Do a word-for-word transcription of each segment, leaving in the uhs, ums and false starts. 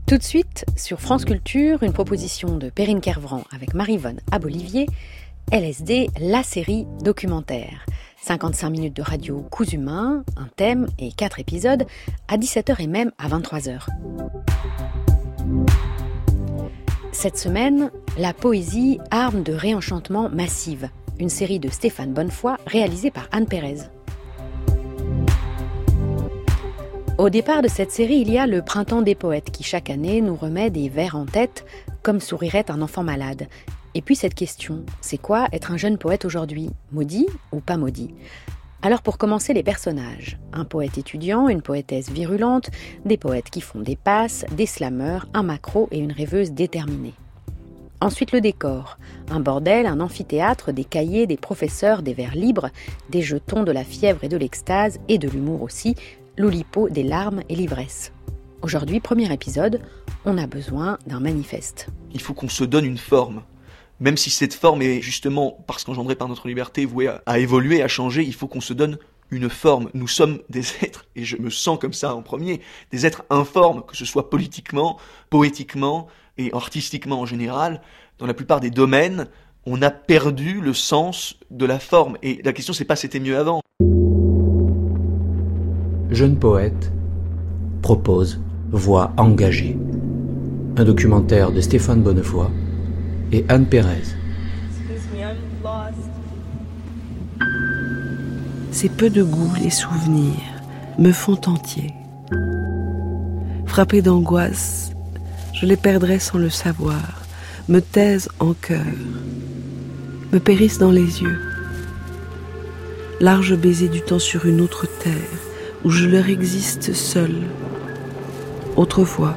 Tout de suite, sur France Culture, une proposition de Perrine Kervran avec Maryvonne Abolivier, L S D, la série documentaire. cinquante-cinq minutes de radio coups humains, un thème et quatre épisodes, à dix-sept heures et même à vingt-trois heures. Cette semaine, la poésie, arme de réenchantement massive. Une série de Stéphane Bonnefoy réalisée par Anne Pérez. Au départ de cette série, il y a le Printemps des poètes qui chaque année nous remet des vers en tête comme sourirait un enfant malade. Et puis cette question, c'est quoi être un jeune poète aujourd'hui ? Maudit ou pas maudit ? Alors pour commencer, les personnages. Un poète étudiant, une poétesse virulente, des poètes qui font des passes, des slameurs, un macro et une rêveuse déterminée. Ensuite le décor. Un bordel, un amphithéâtre, des cahiers, des professeurs, des vers libres, des jetons, de la fièvre et de l'extase, et de l'humour aussi, l'oulipo, des larmes et l'ivresse. Aujourd'hui, premier épisode, on a besoin d'un manifeste. Il faut qu'on se donne une forme. Même si cette forme est justement, parce qu'engendrée par notre liberté, vouée à, à évoluer, à changer, il faut qu'on se donne une forme. Nous sommes des êtres, et je me sens comme ça en premier, des êtres informes, que ce soit politiquement, poétiquement et artistiquement en général. Dans la plupart des domaines, on a perdu le sens de la forme. Et la question, c'est pas c'était mieux avant. Jeune poète propose Voix engagée. Un documentaire de Stéphane Bonnefoy et Anne Pérez. Ces peu de goût, les souvenirs, me font entier. Frappé d'angoisse, je les perdrai sans le savoir, me taisent en cœur, me périssent dans les yeux. Large baiser du temps sur une autre terre, où je leur existe seul. Autrefois.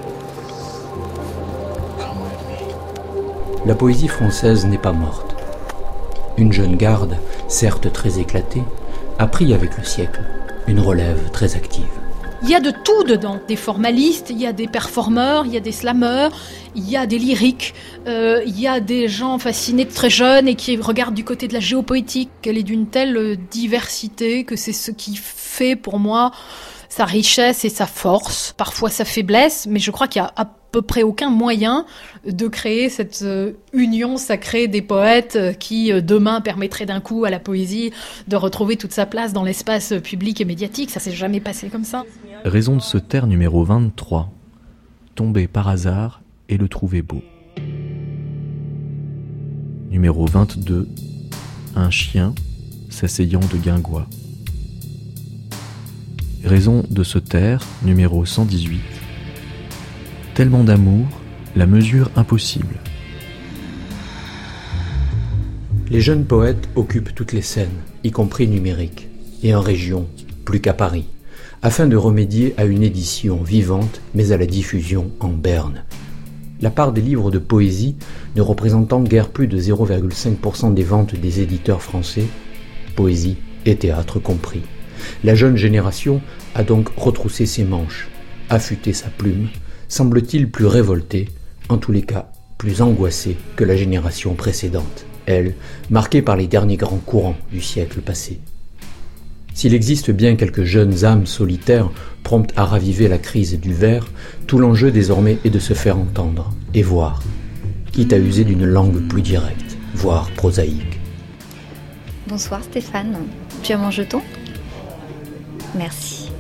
La poésie française n'est pas morte. Une jeune garde, certes très éclatée, a pris avec le siècle une relève très active. Il y a de tout dedans, des formalistes, il y a des performeurs, il y a des slameurs, il y a des lyriques, euh, il y a des gens fascinés de très jeunes et qui regardent du côté de la géopoétique. Elle est d'une telle diversité que c'est ce qui fait pour moi sa richesse et sa force, parfois sa faiblesse, mais je crois qu'il y a à peu près aucun moyen de créer cette euh, union sacrée des poètes euh, qui euh, demain permettrait d'un coup à la poésie de retrouver toute sa place dans l'espace public et médiatique. Ça s'est jamais passé comme ça. Raison de se taire numéro vingt-trois. Tomber par hasard et le trouver beau. Numéro vingt-deux. Un chien s'asseyant de guingois. Raison de se taire, numéro cent dix-huit. Tellement d'amour, la mesure impossible. Les jeunes poètes occupent toutes les scènes, y compris numériques, et en région, plus qu'à Paris, afin de remédier à une édition vivante, mais à la diffusion en berne. La part des livres de poésie ne représentant guère plus de zéro virgule cinq pour cent des ventes des éditeurs français, poésie et théâtre compris. La jeune génération a donc retroussé ses manches, affûté sa plume, semble-t-il plus révoltée, en tous les cas plus angoissée que la génération précédente, elle, marquée par les derniers grands courants du siècle passé. S'il existe bien quelques jeunes âmes solitaires promptes à raviver la crise du vers, tout l'enjeu désormais est de se faire entendre et voir, quitte à user d'une langue plus directe, voire prosaïque. Bonsoir Stéphane, tu as mon jeton ? Merci.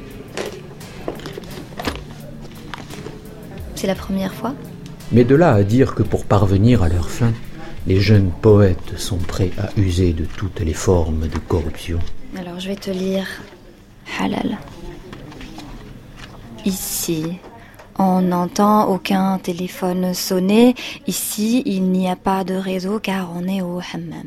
C'est la première fois ? Mais de là à dire que pour parvenir à leur fin, les jeunes poètes sont prêts à user de toutes les formes de corruption. Alors je vais te lire Halal. Ici, on n'entend aucun téléphone sonner. Ici, il n'y a pas de réseau car on est au hammam.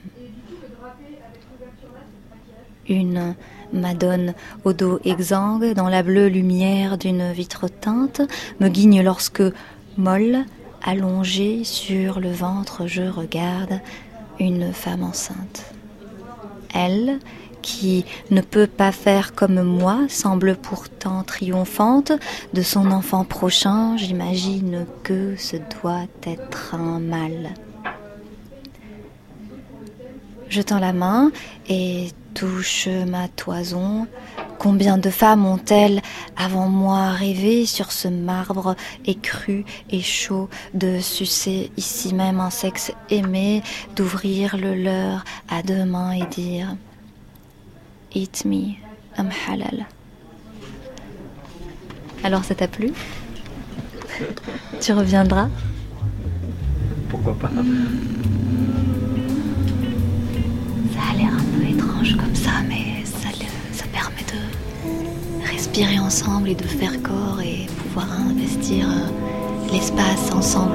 Une madone au dos exsangue dans la bleue lumière d'une vitre teinte me guigne lorsque, molle, allongée sur le ventre, je regarde une femme enceinte. Elle, qui ne peut pas faire comme moi, semble pourtant triomphante de son enfant prochain. J'imagine que ce doit être un mâle. Je tends la main et touche ma toison Combien de femmes ont-elles, avant moi, rêvé sur ce marbre écru et chaud, de sucer ici même un sexe aimé, d'ouvrir le leur à deux mains et dire « Eat me, I'm halal ». Alors ça t'a plu ? Tu reviendras ? Pourquoi pas ? Ça a l'air un peu étrange comme ça, mais ça, ça permet de respirer ensemble et de faire corps et pouvoir investir l'espace ensemble.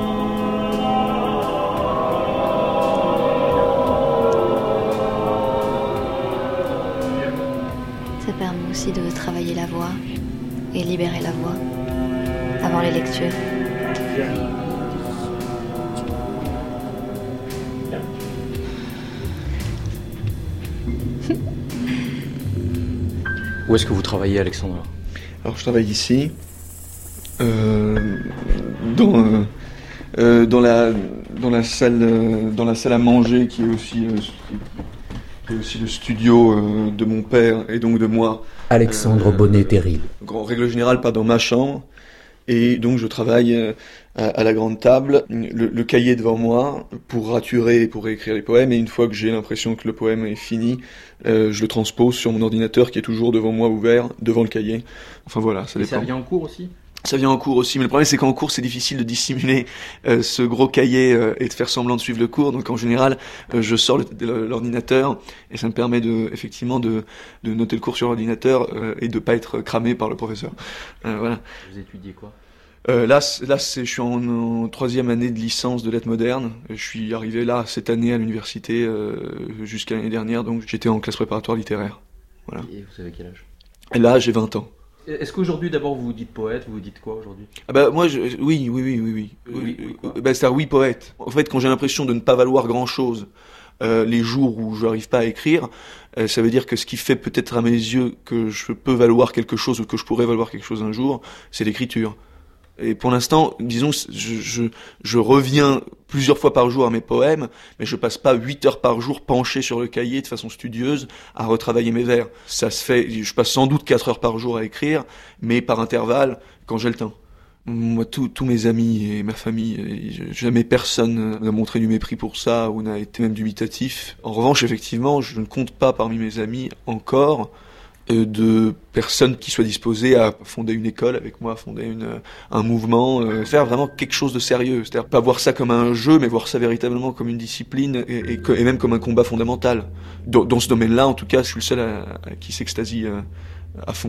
Ça permet aussi de travailler la voix et libérer la voix avant les lectures. Où est-ce que vous travaillez, Alexandre ? Alors je travaille ici, euh, dans, euh, euh, dans, la, dans, la salle, euh, dans la salle à manger qui est aussi, euh, qui est aussi le studio euh, de mon père et donc de moi. Alexandre euh, Bonnet-Terril. En règle générale, pas dans ma chambre. Et donc je travaille euh, à, à la grande table, le, le cahier devant moi, pour raturer et pour réécrire les poèmes. Et une fois que j'ai l'impression que le poème est fini, euh, je le transpose sur mon ordinateur qui est toujours devant moi ouvert, devant le cahier. Enfin voilà, ça Et dépend. ça vient en cours aussi ? Ça vient en cours aussi, mais le problème c'est qu'en cours c'est difficile de dissimuler euh, ce gros cahier euh, et de faire semblant de suivre le cours. Donc en général, euh, je sors le, le, l'ordinateur et ça me permet de, effectivement de, de noter le cours sur l'ordinateur euh, et de pas être cramé par le professeur. Euh, voilà. Vous étudiez quoi ? Euh, là, là c'est, je suis en, en troisième année de licence de lettres modernes. Je suis arrivé là cette année à l'université euh, jusqu'à l'année dernière, donc j'étais en classe préparatoire littéraire. Voilà. Et vous avez quel âge ? Et là, j'ai vingt ans. Est-ce qu'aujourd'hui, d'abord, vous vous dites poète, vous vous dites quoi aujourd'hui ? Ah bah moi, je, oui, oui, oui, oui, oui. Oui, oui, euh, bah, c'est un oui poète. En fait, quand j'ai l'impression de ne pas valoir grand-chose, euh, les jours où je n'arrive pas à écrire, euh, ça veut dire que ce qui fait peut-être à mes yeux que je peux valoir quelque chose ou que je pourrais valoir quelque chose un jour, c'est l'écriture. Et pour l'instant, disons, je, je, je reviens plusieurs fois par jour à mes poèmes, mais je passe pas huit heures par jour penché sur le cahier de façon studieuse à retravailler mes vers. Ça se fait, je passe sans doute quatre heures par jour à écrire, mais par intervalle, quand j'ai le temps. Moi, tous tous mes amis et ma famille, jamais personne n'a montré du mépris pour ça ou n'a été même dubitatif. En revanche, effectivement, je ne compte pas parmi mes amis encore de personnes qui soient disposées à fonder une école avec moi, à fonder une, un mouvement, euh, faire vraiment quelque chose de sérieux. C'est-à-dire pas voir ça comme un jeu, mais voir ça véritablement comme une discipline et, et, et même comme un combat fondamental. Dans, dans ce domaine-là, en tout cas, je suis le seul à, à qui s'extasie à, à fond.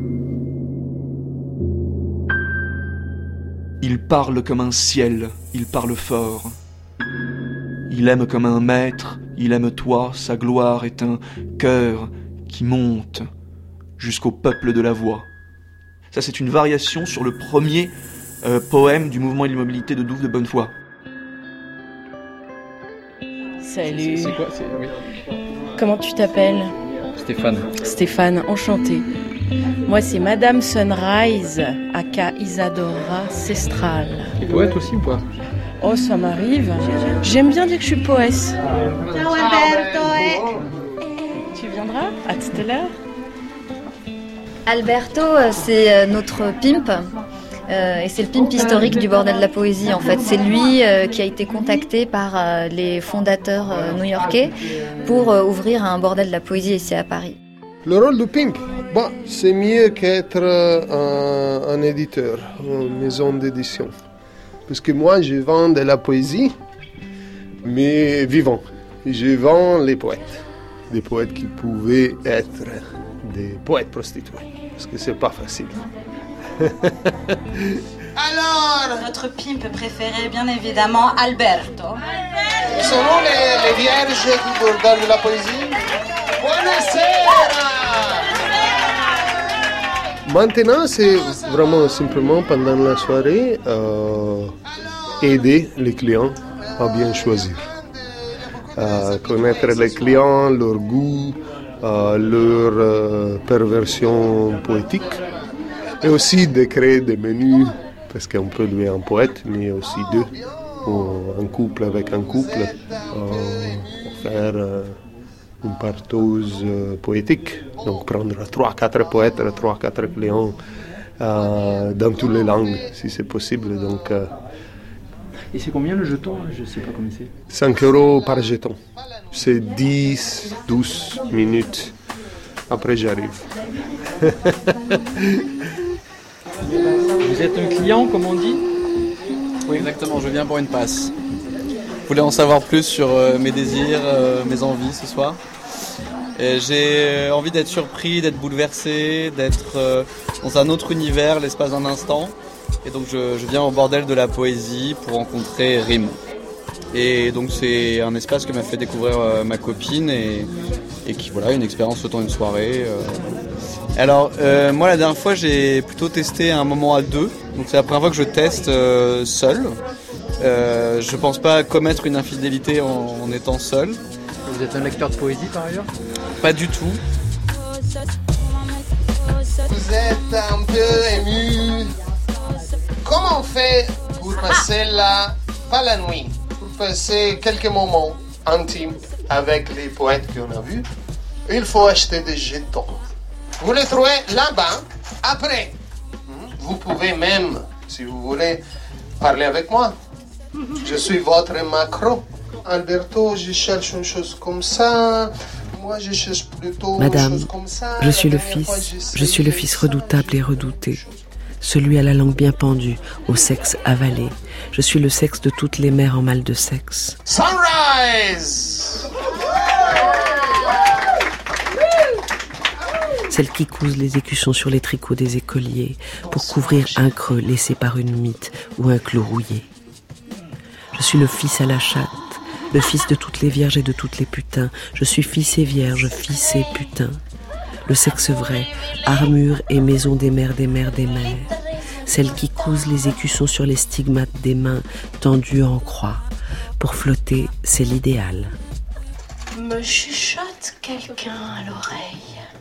Il parle comme un ciel, il parle fort. Il aime comme un maître, il aime toi, sa gloire est un cœur qui monte jusqu'au peuple de la voix. Ça, c'est une variation sur le premier euh, poème du mouvement et de l'immobilité de Douve de Bonnefoy. Salut. C'est quoi c'est... Oui. Comment tu t'appelles ? Stéphane. Stéphane, enchantée. Moi, c'est Madame Sunrise, aka Isadora Cestral. Tu es poète aussi ou pas ? Oh, ça m'arrive. J'aime bien dire que je suis poète. Ciao Alberto. Tu viendras ? À tout à l'heure. Alberto, c'est notre pimp. Euh, et c'est le pimp historique du bordel de la poésie en fait. C'est lui euh, qui a été contacté par euh, les fondateurs euh, new-yorkais pour euh, ouvrir un bordel de la poésie ici à Paris. Le rôle du pimp, bon, c'est mieux qu'être un, un éditeur, une maison d'édition. Parce que moi, je vends de la poésie, mais vivant. Je vends les poètes. Des poètes qui pouvaient être des poètes prostitués. Parce que c'est pas facile. Alors, notre pimp préféré, bien évidemment, Alberto. Selon les, les vierges du bordel de la poésie. Buonasera! Maintenant, c'est vraiment simplement pendant la soirée euh, aider les clients à bien choisir. Euh, connaître les clients, leur goût, euh, leur euh, perversion poétique. Et aussi de créer des menus, parce qu'on peut louer un poète, mais aussi deux, ou un couple avec un couple, euh, faire euh, une partose euh, poétique. Donc prendre trois, quatre poètes, trois, quatre clients euh, dans toutes les langues, si c'est possible. Donc, euh, Et c'est combien le jeton? Je ne sais pas combien c'est. cinq euros par jeton. C'est dix, douze minutes. Après, j'arrive. Vous êtes un client, comme on dit? Oui, exactement, je viens pour une passe. Vous voulez en savoir plus sur euh, mes désirs, euh, mes envies ce soir? Et j'ai envie d'être surpris, d'être bouleversé, d'être euh, dans un autre univers l'espace d'un instant. Et donc je, je viens au bordel de la poésie pour rencontrer Rime. Et donc c'est un espace que m'a fait découvrir euh, ma copine et, et qui, voilà, une expérience autant une soirée. Euh. Alors euh, moi la dernière fois j'ai plutôt testé un moment à deux. Donc c'est la première fois que je teste euh, seul. Euh, je pense pas commettre une infidélité en, en étant seul. Vous êtes un lecteur de poésie par ailleurs? Pas du tout. Vous êtes un peu ému. Comment on fait pour passer là, pas la nuit, pour passer quelques moments intimes avec les poètes qu'on a vus? Il faut acheter des jetons. Vous les trouvez là-bas. Après, vous pouvez même, si vous voulez, parler avec moi. Je suis votre Macron. Alberto, je cherche une chose comme ça. Moi, je cherche plutôt Madame, une chose comme ça. je suis La le dernière fois, fils, j'essayais je suis le fils redoutable et redouté. Celui à la langue bien pendue, au sexe avalé. Je suis le sexe de toutes les mères en mal de sexe. Sunrise! Celles qui cousent les écussons sur les tricots des écoliers pour couvrir un creux laissé par une mythe ou un clou rouillé. Je suis le fils à la chatte, le fils de toutes les vierges et de toutes les putains. Je suis fils et vierge, fils et putain. Le sexe vrai, armure et maison des mères des mères des mères. Celles qui cousent les écussons sur les stigmates des mains tendues en croix. Pour flotter, c'est l'idéal. Me chuchote quelqu'un à l'oreille.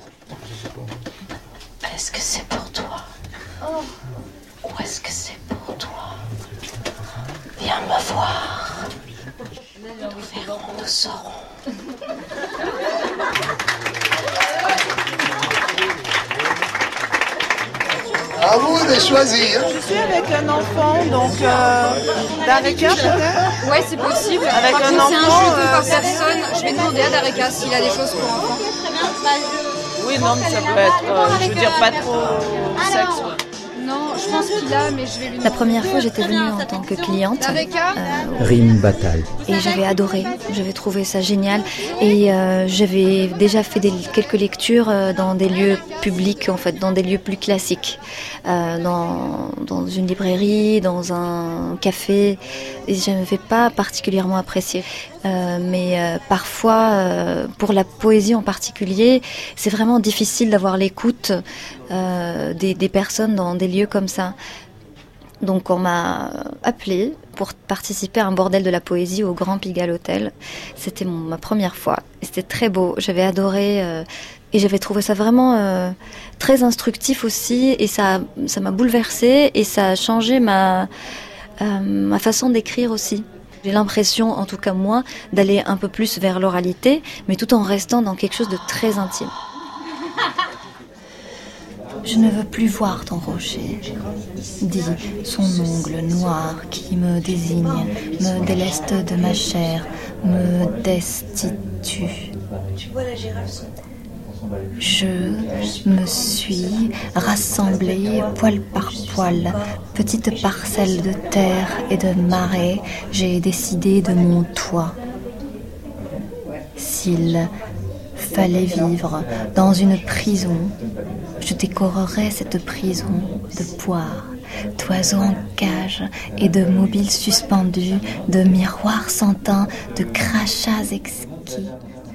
Est-ce que c'est pour toi? Oh. Ou est-ce que c'est pour toi? Viens me voir. Nous verrons, nous saurons. À vous de choisir. Je suis avec un enfant, donc euh, Dareka peut-être? Ouais, c'est possible. Avec Par un contre, enfant, c'est un jeu de par euh, personne. Je vais demander à Dareka s'il a des choses pour enfants. Oui, non, mais ça peut être, euh, je veux dire, pas trop sexe. Ouais. Non, je pense qu'il a, mais je vais lui demander. La première fois, j'étais venue en tant que cliente. Dareka Euh, Rime Bataille. Et j'avais adoré, j'avais trouvé ça génial. Et euh, j'avais déjà fait des, quelques lectures euh, dans des lieux publics, en fait, dans des lieux plus classiques. Euh, dans, dans une librairie, dans un café. Et je n'avais pas particulièrement apprécié. Euh, mais euh, parfois, euh, pour la poésie en particulier, c'est vraiment difficile d'avoir l'écoute euh, des, des personnes dans des lieux comme ça. Donc on m'a appelée pour participer à un bordel de la poésie au Grand Pigalle Hotel. C'était mon, ma première fois. Et c'était très beau. J'avais adoré euh, et j'avais trouvé ça vraiment euh, très instructif aussi. Et ça, ça m'a bouleversée et ça a changé ma, euh, ma façon d'écrire aussi. J'ai l'impression, en tout cas moi, d'aller un peu plus vers l'oralité, mais tout en restant dans quelque chose de très intime. Je ne veux plus voir ton rocher, dit son ongle noir qui me désigne, me déleste de ma chair, me destitue. Tu vois la girafe? Je me suis rassemblée poil par poil, petite parcelle de terre et de marais, j'ai décidé de mon toit. S'il fallait vivre dans une prison, je décorerais cette prison de poires, d'oiseaux en cage et de mobiles suspendus, de miroirs sans teint, de crachats exquis.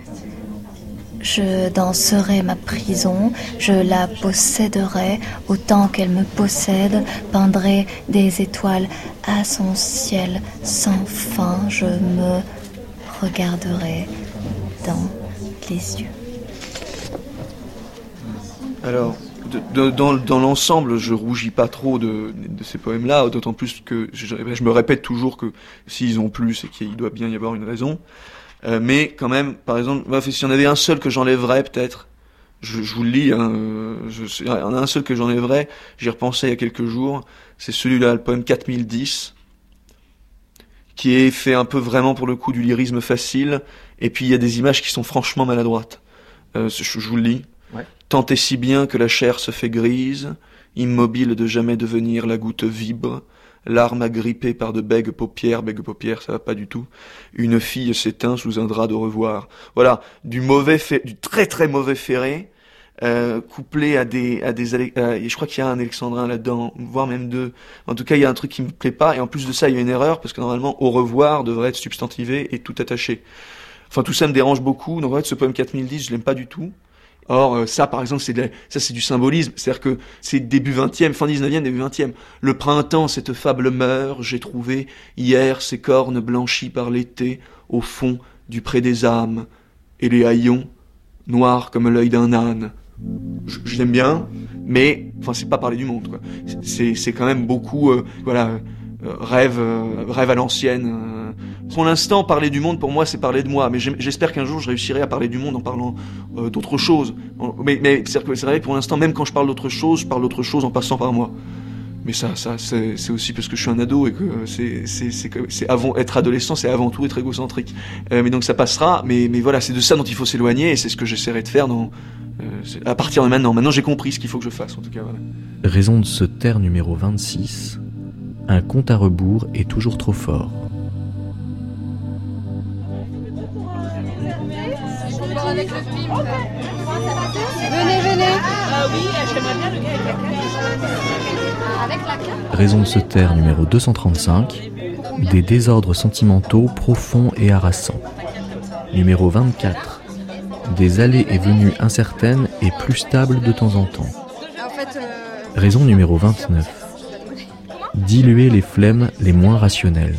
Je danserai ma prison, je la posséderai autant qu'elle me possède, peindrai des étoiles à son ciel sans fin, je me regarderai dans les yeux. Alors, de, de, dans, dans l'ensemble, je rougis pas trop de, de ces poèmes-là, d'autant plus que je, je me répète toujours que s'ils ont plu, c'est qu'il doit bien y avoir une raison. Euh, mais quand même, par exemple, bah, s'il y en avait un seul que j'enlèverais peut-être, je, je vous le lis, hein, euh, je, il y en a un seul que j'enlèverais, j'y repensais il y a quelques jours, c'est celui-là, le poème quatre mille dix, qui est fait un peu vraiment pour le coup du lyrisme facile, et puis il y a des images qui sont franchement maladroites. Euh, je, je vous le lis. Ouais. Tant et si bien que la chair se fait grise, immobile de jamais devenir, la goutte vibre, l'arme agrippée par de bègues paupières, bègues paupières, ça va pas du tout. Une fille s'éteint sous un drap de revoir. Voilà, du mauvais, fait, du très très mauvais ferré, euh, couplé à des, à des, à, je crois qu'il y a un alexandrin là-dedans, voire même deux. En tout cas, il y a un truc qui me plaît pas, et en plus de ça, il y a une erreur parce que normalement, au revoir devrait être substantivé et tout attaché. Enfin, tout ça me dérange beaucoup. Donc en fait, ce poème quatre mille dix, je l'aime pas du tout. Or, ça, par exemple, c'est de la, ça, c'est du symbolisme. C'est-à-dire que c'est début vingtième, fin dix-neuvième, début vingtième. Le printemps, cette fable meurt, j'ai trouvé hier ses cornes blanchies par l'été au fond du pré des âmes. Et les haillons, noirs comme l'œil d'un âne. Je, je l'aime bien, mais, enfin, c'est pas parler du monde, quoi. C'est, c'est quand même beaucoup, euh, voilà, euh, rêve, euh, rêve à l'ancienne. Euh. Pour l'instant, parler du monde, pour moi, c'est parler de moi. Mais j'espère qu'un jour, je réussirai à parler du monde en parlant euh, d'autre chose. Mais, mais c'est vrai que pour l'instant, même quand je parle d'autre chose, je parle d'autre chose en passant par moi. Mais ça, ça c'est, c'est aussi parce que je suis un ado et que c'est, c'est, c'est, c'est avant, être adolescent, c'est avant tout être égocentrique. Euh, mais donc ça passera. Mais, mais voilà, c'est de ça dont il faut s'éloigner et c'est ce que j'essaierai de faire dans, euh, à partir de maintenant. Maintenant, j'ai compris ce qu'il faut que je fasse, en tout cas. Voilà. Raison de se taire numéro vingt-six. Un compte à rebours est toujours trop fort. Avec le film. Venez, venez. Ah oui, j'aimerais bien le gars avec la canne. Avec la canne. Raison de se taire numéro deux cent trente-cinq. Des désordres sentimentaux profonds et harassants. Numéro vingt-quatre. Des allées et venues incertaines et plus stables de temps en temps. En fait, euh... Raison numéro vingt-neuf. Diluer les flemmes les moins rationnelles.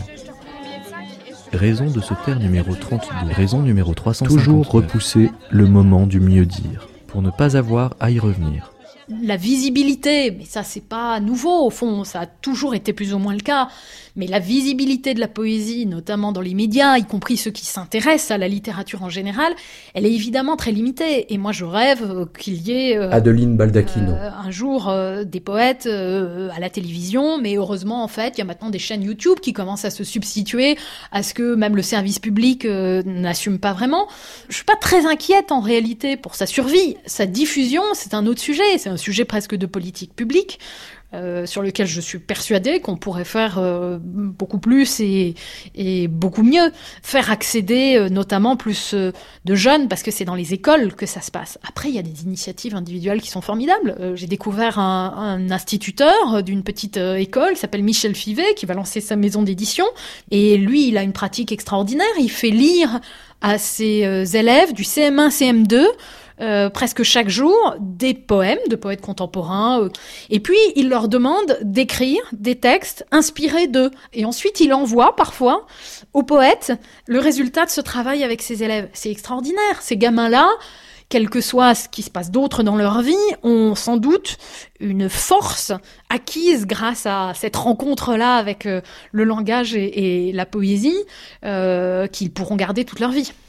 Raison de se taire numéro trente-deux. Raison numéro trois cent cinquante-neuf. Toujours repousser le moment du mieux dire, pour ne pas avoir à y revenir. La visibilité, mais ça c'est pas nouveau au fond, ça a toujours été plus ou moins le cas, mais la visibilité de la poésie, notamment dans les médias, y compris ceux qui s'intéressent à la littérature en général, elle est évidemment très limitée. Et moi je rêve qu'il y ait euh, Adeline Baldacchino. Euh, un jour euh, des poètes euh, à la télévision, mais heureusement en fait il y a maintenant des chaînes YouTube qui commencent à se substituer à ce que même le service public euh, n'assume pas vraiment. Je suis pas très inquiète en réalité pour sa survie. Sa diffusion, c'est un autre sujet, c'est un sujet presque de politique publique, euh, sur lequel je suis persuadée qu'on pourrait faire euh, beaucoup plus et, et beaucoup mieux. Faire accéder euh, notamment plus euh, de jeunes, parce que c'est dans les écoles que ça se passe. Après, il y a des initiatives individuelles qui sont formidables. Euh, j'ai découvert un, un instituteur d'une petite euh, école qui s'appelle Michel Fivet, qui va lancer sa maison d'édition. Et lui, il a une pratique extraordinaire. Il fait lire à ses euh, élèves du C M un, C M deux, Euh, presque chaque jour, des poèmes de poètes contemporains. Euh, et puis, il leur demande d'écrire des textes inspirés d'eux. Et ensuite, il envoie parfois aux poètes le résultat de ce travail avec ses élèves. C'est extraordinaire. Ces gamins-là, quel que soit ce qui se passe d'autre dans leur vie, ont sans doute une force acquise grâce à cette rencontre-là avec euh, le langage et, et la poésie euh, qu'ils pourront garder toute leur vie.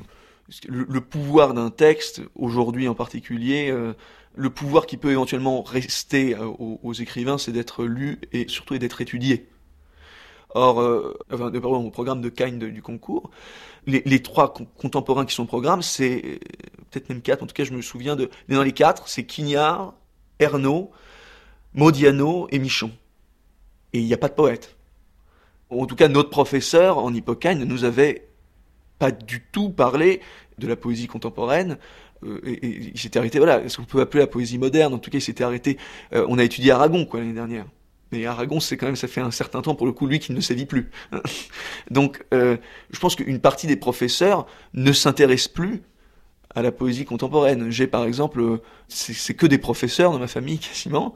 Le, le pouvoir d'un texte, aujourd'hui en particulier, euh, le pouvoir qui peut éventuellement rester euh, aux, aux écrivains, c'est d'être lu et surtout d'être étudié. Or, euh, enfin, pardon, au programme de Cagne de, du concours, les, les trois con- contemporains qui sont au programme, c'est euh, peut-être même quatre, en tout cas je me souviens de... Mais dans les quatre, c'est Quignard, Ernaud, Modiano et Michon. Et il n'y a pas de poète. En tout cas, notre professeur en Hippocagne nous avait pas du tout parlé de la poésie contemporaine, euh, et, et il s'était arrêté, voilà, ce qu'on peut appeler la poésie moderne, en tout cas il s'était arrêté, euh, on a étudié Aragon, quoi, l'année dernière. Mais Aragon, c'est quand même, ça fait un certain temps, pour le coup, lui, qui ne sévit plus. Donc, euh, je pense qu'une partie des professeurs ne s'intéressent plus à la poésie contemporaine. J'ai, par exemple, euh, c'est, c'est que des professeurs dans ma famille, quasiment.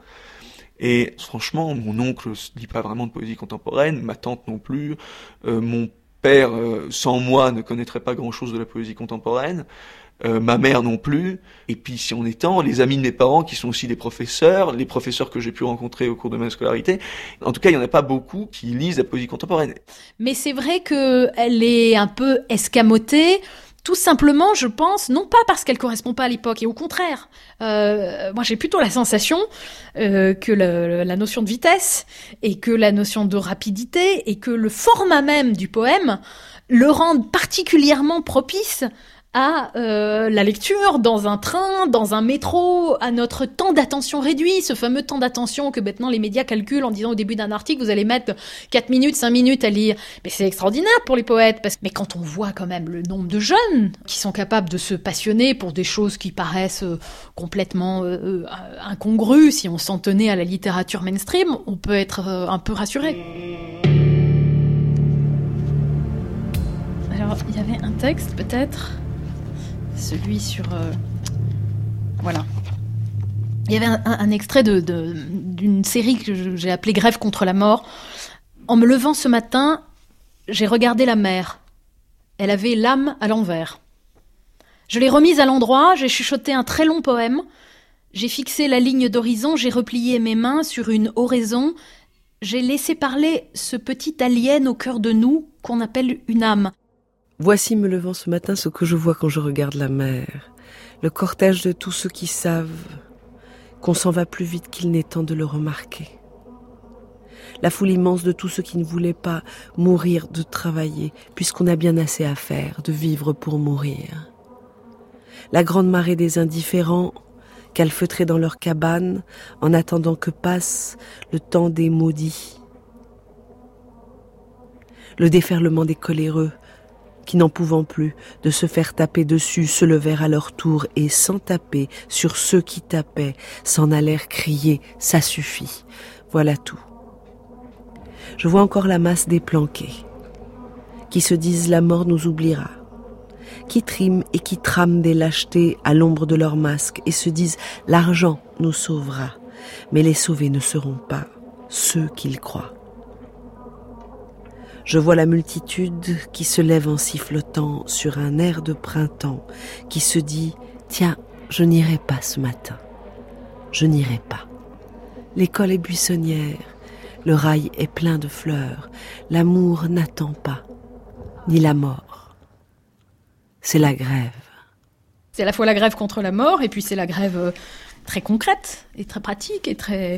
Et franchement, mon oncle ne lit pas vraiment de poésie contemporaine, ma tante non plus, euh, mon père, euh, sans moi, ne connaîtrait pas grand-chose de la poésie contemporaine. euh, ma mère non plus, et puis si on étend, les amis de mes parents qui sont aussi des professeurs, les professeurs que j'ai pu rencontrer au cours de ma scolarité. En tout cas, il n'y en a pas beaucoup qui lisent la poésie contemporaine. Mais c'est vrai qu'elle est un peu escamotée. Tout simplement, je pense, non pas parce qu'elle correspond pas à l'époque, et au contraire. Euh, moi, j'ai plutôt la sensation euh, que le, la notion de vitesse, et que la notion de rapidité, et que le format même du poème le rendent particulièrement propice à euh, la lecture dans un train, dans un métro, à notre temps d'attention réduit, ce fameux temps d'attention que maintenant les médias calculent en disant au début d'un article, vous allez mettre quatre minutes, cinq minutes à lire. Mais c'est extraordinaire pour les poètes. Parce... Mais quand on voit quand même le nombre de jeunes qui sont capables de se passionner pour des choses qui paraissent euh, complètement euh, incongrues, si on s'en tenait à la littérature mainstream, on peut être euh, un peu rassuré. Alors, il y avait un texte peut-être... Celui sur... Euh, voilà. Il y avait un, un, un extrait de, de, d'une série que j'ai appelée « Grève contre la mort ». En me levant ce matin, j'ai regardé la mer. Elle avait l'âme à l'envers. Je l'ai remise à l'endroit, j'ai chuchoté un très long poème. J'ai fixé la ligne d'horizon, j'ai replié mes mains sur une oraison. J'ai laissé parler ce petit alien au cœur de nous qu'on appelle une âme. Voici me levant ce matin ce que je vois quand je regarde la mer, le cortège de tous ceux qui savent qu'on s'en va plus vite qu'il n'est temps de le remarquer. La foule immense de tous ceux qui ne voulaient pas mourir de travailler, puisqu'on a bien assez à faire de vivre pour mourir. La grande marée des indifférents, calfeutrés dans leurs cabanes, en attendant que passe le temps des maudits. Le déferlement des coléreux, qui n'en pouvant plus de se faire taper dessus, se levèrent à leur tour et, sans taper sur ceux qui tapaient, s'en allèrent crier « ça suffit ». Voilà tout. Je vois encore la masse des planqués, qui se disent « la mort nous oubliera », qui triment et qui trament des lâchetés à l'ombre de leurs masques et se disent « l'argent nous sauvera », mais les sauvés ne seront pas ceux qu'ils croient. Je vois la multitude qui se lève en sifflotant sur un air de printemps, qui se dit « Tiens, je n'irai pas ce matin, je n'irai pas. L'école est buissonnière, le rail est plein de fleurs, l'amour n'attend pas, ni la mort. C'est la grève. » C'est à la fois la grève contre la mort, et puis c'est la grève très concrète, et très pratique, et très...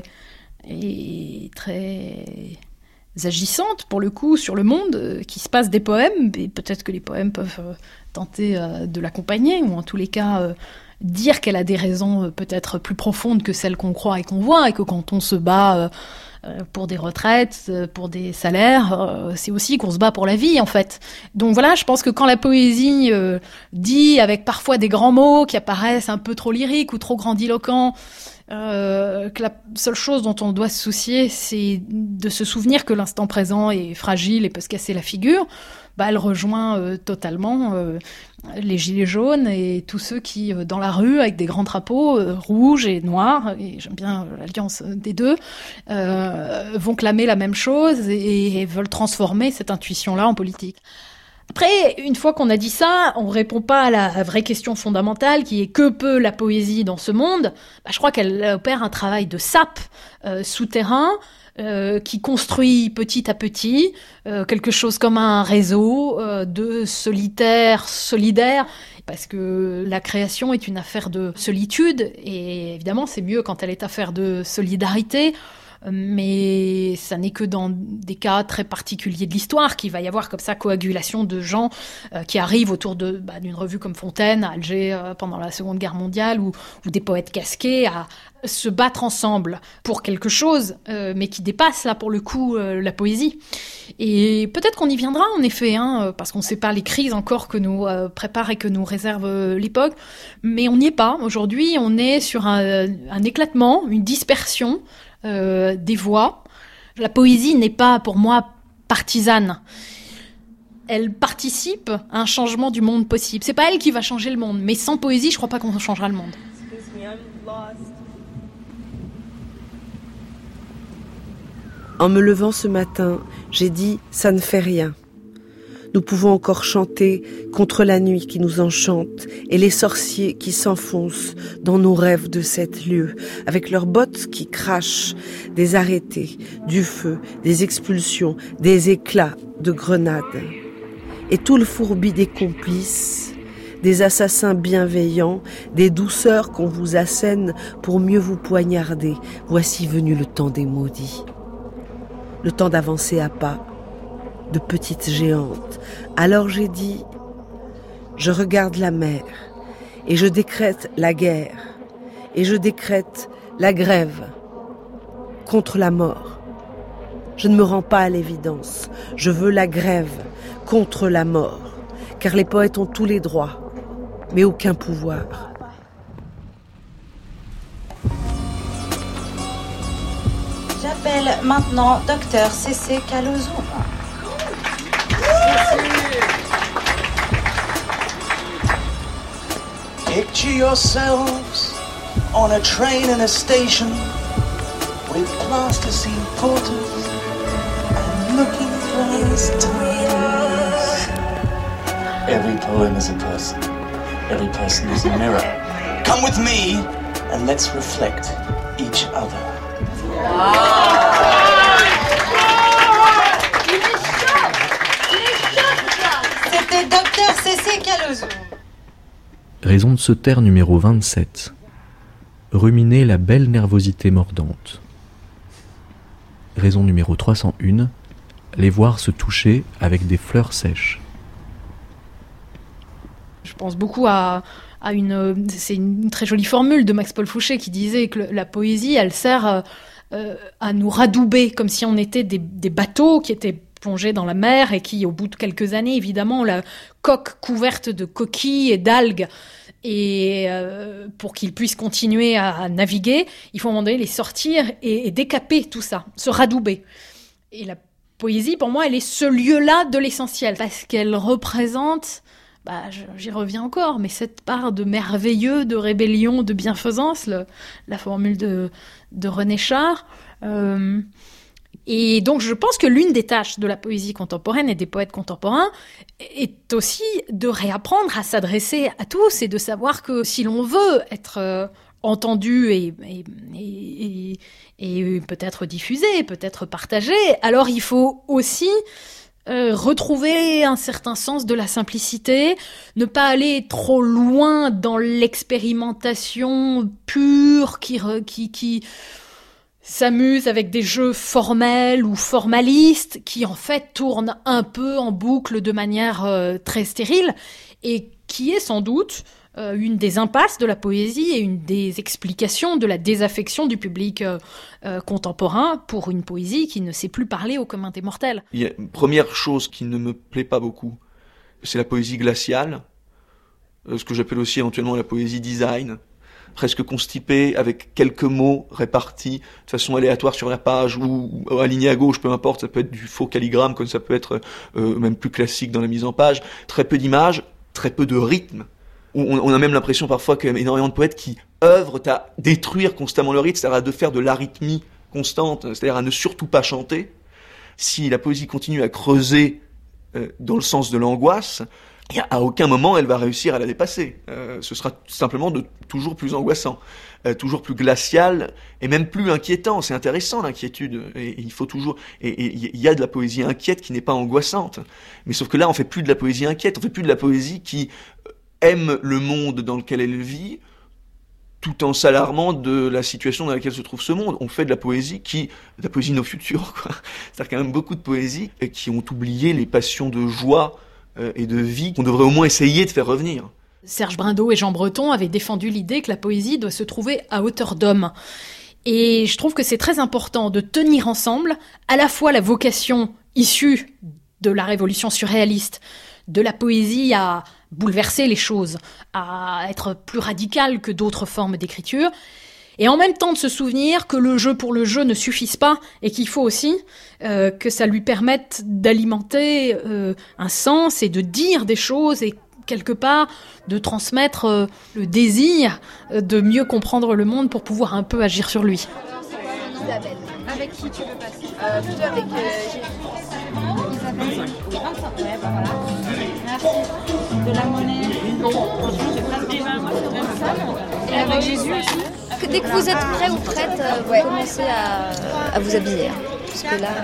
et très... agissante pour le coup sur le monde, euh, qui se passe des poèmes, et peut-être que les poèmes peuvent euh, tenter euh, de l'accompagner, ou en tous les cas euh, dire qu'elle a des raisons euh, peut-être plus profondes que celles qu'on croit et qu'on voit, et que quand on se bat euh, euh, pour des retraites, euh, pour des salaires, euh, c'est aussi qu'on se bat pour la vie en fait. Donc voilà, je pense que quand la poésie euh, dit avec parfois des grands mots qui apparaissent un peu trop lyriques ou trop grandiloquents, Euh, que la seule chose dont on doit se soucier, c'est de se souvenir que l'instant présent est fragile et peut se casser la figure, bah elle rejoint euh, totalement euh, les gilets jaunes et tous ceux qui, euh, dans la rue, avec des grands drapeaux euh, rouges et noirs, et j'aime bien euh, l'alliance des deux, euh, vont clamer la même chose et, et veulent transformer cette intuition-là en politique. Après, une fois qu'on a dit ça, on répond pas à la vraie question fondamentale qui est que peut la poésie dans ce monde. Bah, je crois qu'elle opère un travail de sape euh, souterrain euh, qui construit petit à petit euh, quelque chose comme un réseau euh, de solitaires solidaires, parce que la création est une affaire de solitude et évidemment c'est mieux quand elle est affaire de solidarité. Mais ça n'est que dans des cas très particuliers de l'histoire qu'il va y avoir comme ça coagulation de gens euh, qui arrivent autour de, bah, d'une revue comme Fontaine à Alger euh, pendant la Seconde Guerre mondiale, ou, ou des poètes casqués à se battre ensemble pour quelque chose, euh, mais qui dépasse là pour le coup euh, la poésie. Et peut-être qu'on y viendra en effet, hein, parce qu'on ne sait pas les crises encore que nous euh, prépare et que nous réserve euh, l'époque, mais on n'y est pas. Aujourd'hui, on est sur un, un éclatement, une dispersion Euh, des voix. La poésie n'est pas, pour moi, partisane. Elle participe à un changement du monde possible. C'est pas elle qui va changer le monde, mais sans poésie, je crois pas qu'on changera le monde. En me levant ce matin, j'ai dit « ça ne fait rien ». Nous pouvons encore chanter contre la nuit qui nous enchante et les sorciers qui s'enfoncent dans nos rêves de sept lieues, avec leurs bottes qui crachent, des arrêtés, du feu, des expulsions, des éclats de grenades. Et tout le fourbi des complices, des assassins bienveillants, des douceurs qu'on vous assène pour mieux vous poignarder. Voici venu le temps des maudits. Le temps d'avancer à pas, de petites géantes. Alors j'ai dit, je regarde la mer, et je décrète la guerre, et je décrète la grève contre la mort. Je ne me rends pas à l'évidence, je veux la grève contre la mort, car les poètes ont tous les droits, mais aucun pouvoir. J'appelle maintenant Docteur Cécé Calozum. Picture yourselves on a train in a station with plasticine porters and looking glass tires. Every poem is a person. Every person is a mirror. Come with me and let's reflect each other. C'était Docteur Cécé Calozum. Raison de se taire numéro vingt-sept. Ruminer la belle nervosité mordante. Raison numéro trois cent un. Les voir se toucher avec des fleurs sèches. Je pense beaucoup à, à une... C'est une très jolie formule de Max-Paul Fouché qui disait que la poésie, elle sert euh, à nous radouber, comme si on était des, des bateaux qui étaient plongés dans la mer et qui, au bout de quelques années, évidemment, la coque couverte de coquilles et d'algues, et euh, pour qu'ils puissent continuer à, à naviguer, il faut à un moment donné les sortir et, et décaper tout ça, se radouber. Et la poésie, pour moi, elle est ce lieu-là de l'essentiel, parce qu'elle représente... Bah, j'y reviens encore, mais cette part de merveilleux, de rébellion, de bienfaisance, le, la formule de, de René Char. Euh, et donc, je pense que l'une des tâches de la poésie contemporaine et des poètes contemporains est aussi de réapprendre à s'adresser à tous et de savoir que si l'on veut être euh, entendu et, et, et, et, et peut-être diffusé, peut-être partagé, alors il faut aussi... Euh, retrouver un certain sens de la simplicité, ne pas aller trop loin dans l'expérimentation pure qui, qui, qui s'amuse avec des jeux formels ou formalistes qui en fait tournent un peu en boucle de manière euh, très stérile et qui est sans doute euh, une des impasses de la poésie et une des explications de la désaffection du public euh, euh, contemporain pour une poésie qui ne sait plus parler au commun des mortels. Il y a une première chose qui ne me plaît pas beaucoup, c'est la poésie glaciale, euh, ce que j'appelle aussi éventuellement la poésie design, presque constipée, avec quelques mots répartis de façon aléatoire sur la page ou, ou alignés à gauche, peu importe, ça peut être du faux calligramme comme ça peut être euh, même plus classique dans la mise en page, très peu d'images, très peu de rythme. On, on a même l'impression parfois qu'il y a énormément de poètes qui œuvrent à détruire constamment le rythme, c'est-à-dire à de faire de l'arythmie constante, c'est-à-dire à ne surtout pas chanter. Si la poésie continue à creuser euh, dans le sens de l'angoisse, et à aucun moment elle va réussir à la dépasser. Euh, ce sera simplement de toujours plus angoissant, euh, toujours plus glacial et même plus inquiétant. C'est intéressant l'inquiétude. Et, et il faut toujours. Et il y a de la poésie inquiète qui n'est pas angoissante. Mais sauf que là, on fait plus de la poésie inquiète. On fait plus de la poésie qui aime le monde dans lequel elle vit, tout en s'alarmant de la situation dans laquelle se trouve ce monde. On fait de la poésie qui, de la poésie no future, quoi. C'est-à-dire qu'il y a même beaucoup de poésies qui ont oublié les passions de joie et de vie qu'on devrait au moins essayer de faire revenir. Serge Brindeau et Jean Breton avaient défendu l'idée que la poésie doit se trouver à hauteur d'homme. Et je trouve que c'est très important de tenir ensemble à la fois la vocation issue de la révolution surréaliste, de la poésie à bouleverser les choses, à être plus radicale que d'autres formes d'écriture, et en même temps de se souvenir que le jeu pour le jeu ne suffise pas et qu'il faut aussi euh, que ça lui permette d'alimenter euh, un sens et de dire des choses et quelque part de transmettre euh, le désir euh, de mieux comprendre le monde pour pouvoir un peu agir sur lui. Isabelle, avec qui tu veux passer euh, Plutôt avec euh, Isabelle. vingt-cinq. Oui, vingt-cinq. Ouais, bah voilà. Merci. De la monnaie. Franchement, j'ai pas de vingt-cinq. Et avec Jésus aussi. Dès que vous êtes prêt ou prête, vous ouais. commencez à, à vous habiller. Parce que là...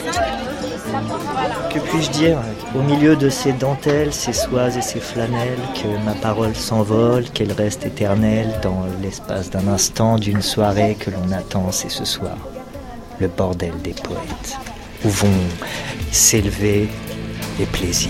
Que puis-je dire? Au milieu de ces dentelles, ces soies et ces flanelles, que ma parole s'envole, qu'elle reste éternelle dans l'espace d'un instant, d'une soirée que l'on attend, c'est ce soir. Le bordel des poètes, où vont s'élever les plaisirs.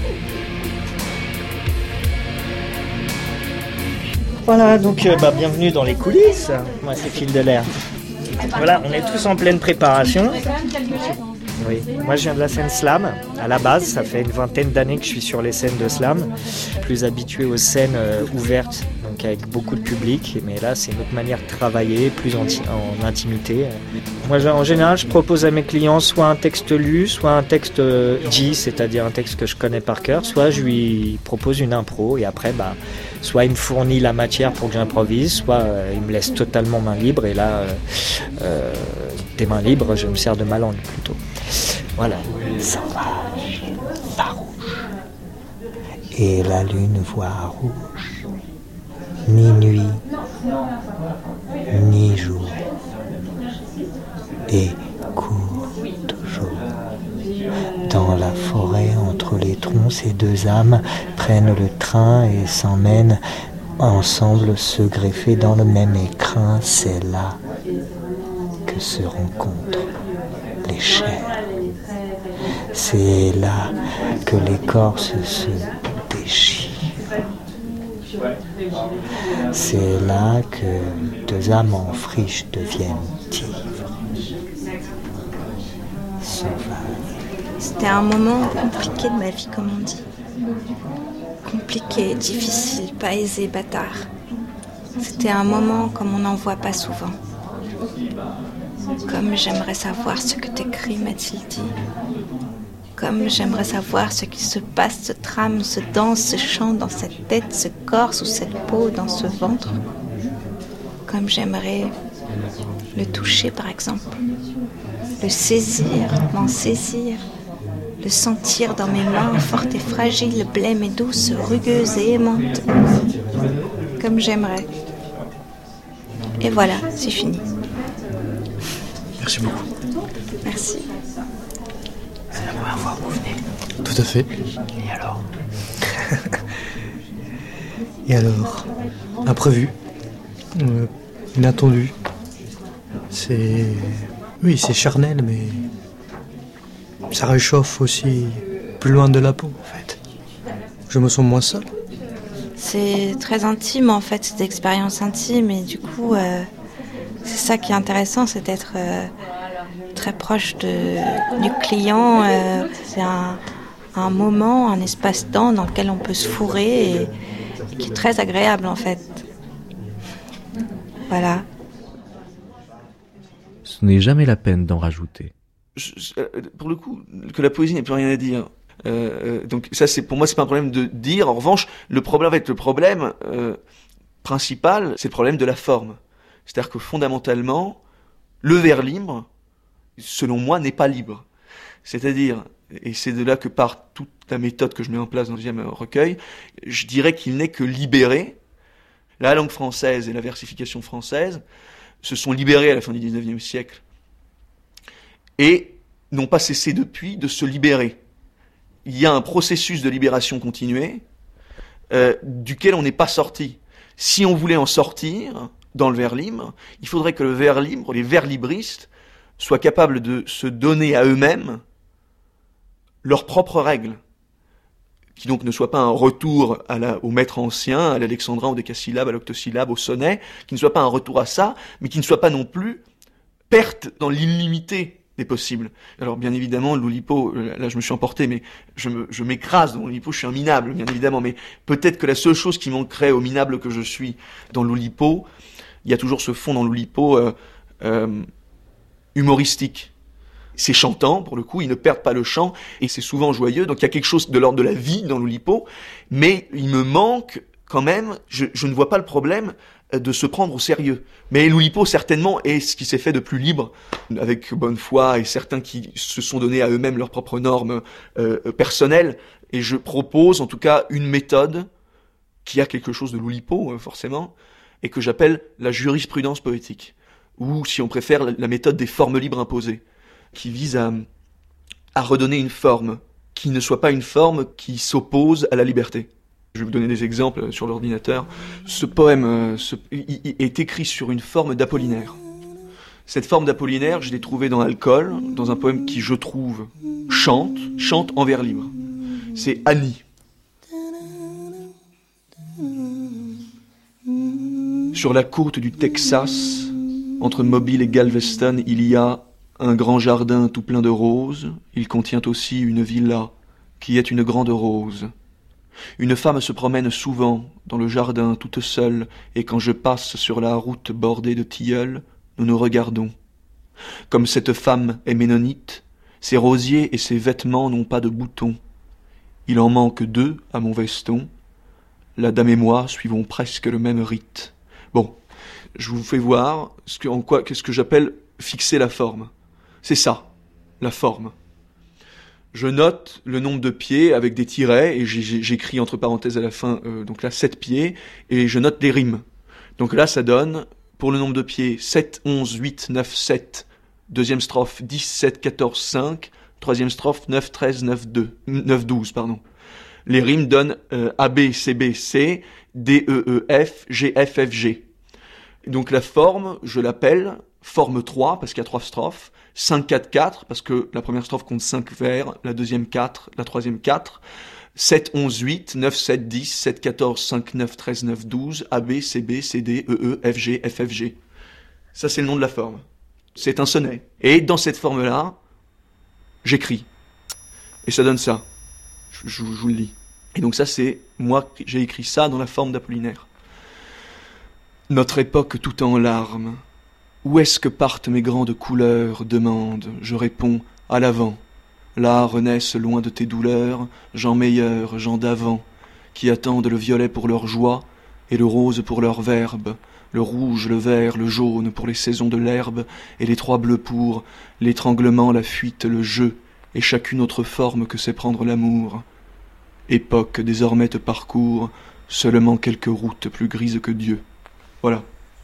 Voilà, donc euh, bah, bienvenue dans les coulisses. Moi, c'est Phil de l'air. Voilà, on est tous en pleine préparation. Oui, moi je viens de la scène slam. À la base, ça fait une vingtaine d'années que je suis sur les scènes de slam, plus habitué aux scènes euh, ouvertes, donc avec beaucoup de public. Mais là, c'est une autre manière de travailler, plus en, en intimité. Moi, en général, je propose à mes clients soit un texte lu, soit un texte dit, c'est-à-dire un texte que je connais par cœur, soit je lui propose une impro et après, bah, soit il me fournit la matière pour que j'improvise, soit euh, il me laisse totalement main libre. Et là, euh, euh, des mains libres, je me sers de ma langue plutôt. Voilà. Sauvage, farouche, et la lune voit rouge, ni nuit, ni jour, et court toujours. Dans la forêt, entre les troncs, ces deux âmes prennent le train et s'emmènent ensemble se greffer dans le même écrin. C'est là que se rencontrent les chairs. C'est là que l'écorce se déchire. C'est là que deux âmes en friche deviennent tigres. Sauvages. C'était un moment compliqué de ma vie, comme on dit. Compliqué, difficile, pas aisé, bâtard. C'était un moment comme on n'en voit pas souvent. Comme j'aimerais savoir ce que t'écris, Mathilde. Comme j'aimerais savoir ce qui se passe, se trame, se danse, se chante dans cette tête, ce corps sous cette peau, dans ce ventre. Comme j'aimerais le toucher, par exemple. Le saisir, m'en saisir. Le sentir dans mes mains, forte et fragile, blême et douce, rugueuse et aimante. Comme j'aimerais. Et voilà, c'est fini. Merci beaucoup. Merci. C'est la première fois que vous venez. Tout à fait. Et alors Et alors Imprévu. Euh, inattendu. C'est... Oui, c'est charnel, mais... ça réchauffe aussi plus loin de la peau, en fait. Je me sens moins seul. C'est très intime, en fait, cette expérience intime. Et du coup, euh, c'est ça qui est intéressant, c'est d'être euh, très proche de, du client. Euh, c'est un, un moment, un espace-temps dans lequel on peut se fourrer et, et qui est très agréable, en fait. Voilà. Ce n'est jamais la peine d'en rajouter. Je, pour le coup, que la poésie n'ait plus rien à dire. Euh, donc ça, c'est pour moi, c'est pas un problème de dire. En revanche, le problème avec le problème euh, principal, c'est le problème de la forme. C'est-à-dire que fondamentalement, le vers libre, selon moi, n'est pas libre. C'est-à-dire, et c'est de là que part toute la méthode que je mets en place dans le deuxième recueil, je dirais qu'il n'est que libéré. La langue française et la versification française se sont libérées à la fin du dix-neuvième siècle et n'ont pas cessé depuis de se libérer. Il y a un processus de libération continuée euh, duquel on n'est pas sorti. Si on voulait en sortir dans le vers libre, il faudrait que le vers libre, les vers libristes, soient capables de se donner à eux-mêmes leurs propres règles, qui donc ne soient pas un retour à la, au maître ancien, à l'alexandrin, au décasyllabe, à l'octosyllabe, au sonnet, qui ne soit pas un retour à ça, mais qui ne soit pas non plus perte dans l'illimité des possibles. Alors bien évidemment, l'Oulipo, là je me suis emporté, mais je, me, je m'écrase dans l'Oulipo, je suis un minable, bien évidemment, mais peut-être que la seule chose qui manquerait au minable que je suis dans l'Oulipo, il y a toujours ce fond dans l'Oulipo euh, euh, humoristique. C'est chantant, pour le coup, ils ne perdent pas le chant, et c'est souvent joyeux, donc il y a quelque chose de l'ordre de la vie dans l'Oulipo, mais il me manque quand même, je, je ne vois pas le problème de se prendre au sérieux. Mais l'Oulipo, certainement, est ce qui s'est fait de plus libre, avec bonne foi, et certains qui se sont donnés à eux-mêmes leurs propres normes euh, personnelles. Et je propose, en tout cas, une méthode qui a quelque chose de l'Oulipo, forcément, et que j'appelle la jurisprudence poétique. Ou, si on préfère, la méthode des formes libres imposées, qui vise à, à redonner une forme, qui ne soit pas une forme qui s'oppose à la liberté. Je vais vous donner des exemples sur l'ordinateur. Ce poème euh, ce, il, il est écrit sur une forme d'Apollinaire. Cette forme d'Apollinaire, je l'ai trouvée dans Alcool, dans un poème qui, je trouve, chante, chante en vers libre. C'est Annie. Sur la côte du Texas, entre Mobile et Galveston, il y a un grand jardin tout plein de roses. Il contient aussi une villa qui est une grande rose. Une femme se promène souvent dans le jardin toute seule, et quand je passe sur la route bordée de tilleuls, nous nous regardons. Comme cette femme est ménonite, ses rosiers et ses vêtements n'ont pas de boutons. Il en manque deux à mon veston. La dame et moi suivons presque le même rite. Bon, je vous fais voir ce que, en quoi, qu'est-ce que j'appelle fixer la forme. C'est ça, la forme. Je note le nombre de pieds avec des tirets, et j'écris entre parenthèses à la fin, euh, donc là, sept pieds, et je note les rimes. Donc là, ça donne, pour le nombre de pieds, sept, onze, huit, neuf, sept, deuxième strophe, dix, sept, quatorze, cinq, troisième strophe, neuf, treize, neuf, deux, neuf, douze, pardon. Les rimes donnent euh, A, B, C, B, C, D, E, E, F, G, F, F, G. Donc la forme, je l'appelle forme trois, parce qu'il y a trois strophes, cinq, quatre, quatre, parce que la première strophe compte cinq vers, la deuxième quatre, la troisième quatre, sept, onze, huit, neuf, sept, dix, sept, quatorze, cinq, neuf, treize, neuf, douze, A, B, C, B, C, D, E, E, F, G, F, F, G. Ça, c'est le nom de la forme. C'est un sonnet. Et dans cette forme-là, j'écris. Et ça donne ça. Je, je, je vous le lis. Et donc ça, c'est moi, j'ai écrit ça dans la forme d'Apollinaire. Notre époque tout en larmes. Où est-ce que partent mes grandes couleurs, demande, je réponds, à l'avant. Là renaissent loin de tes douleurs, gens meilleurs, gens d'avant, qui attendent le violet pour leur joie, et le rose pour leur verbe, le rouge, le vert, le jaune pour les saisons de l'herbe, et les trois bleus pour l'étranglement, la fuite, le jeu, et chacune autre forme que sait prendre l'amour. Époque désormais te parcourt, seulement quelques routes plus grises que Dieu. Voilà.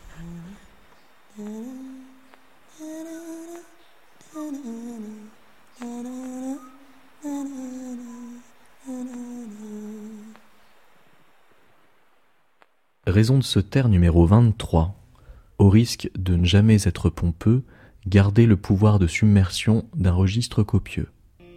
Raison de se taire numéro vingt-trois. Au risque de ne jamais être pompeux, garder le pouvoir de submersion d'un registre copieux.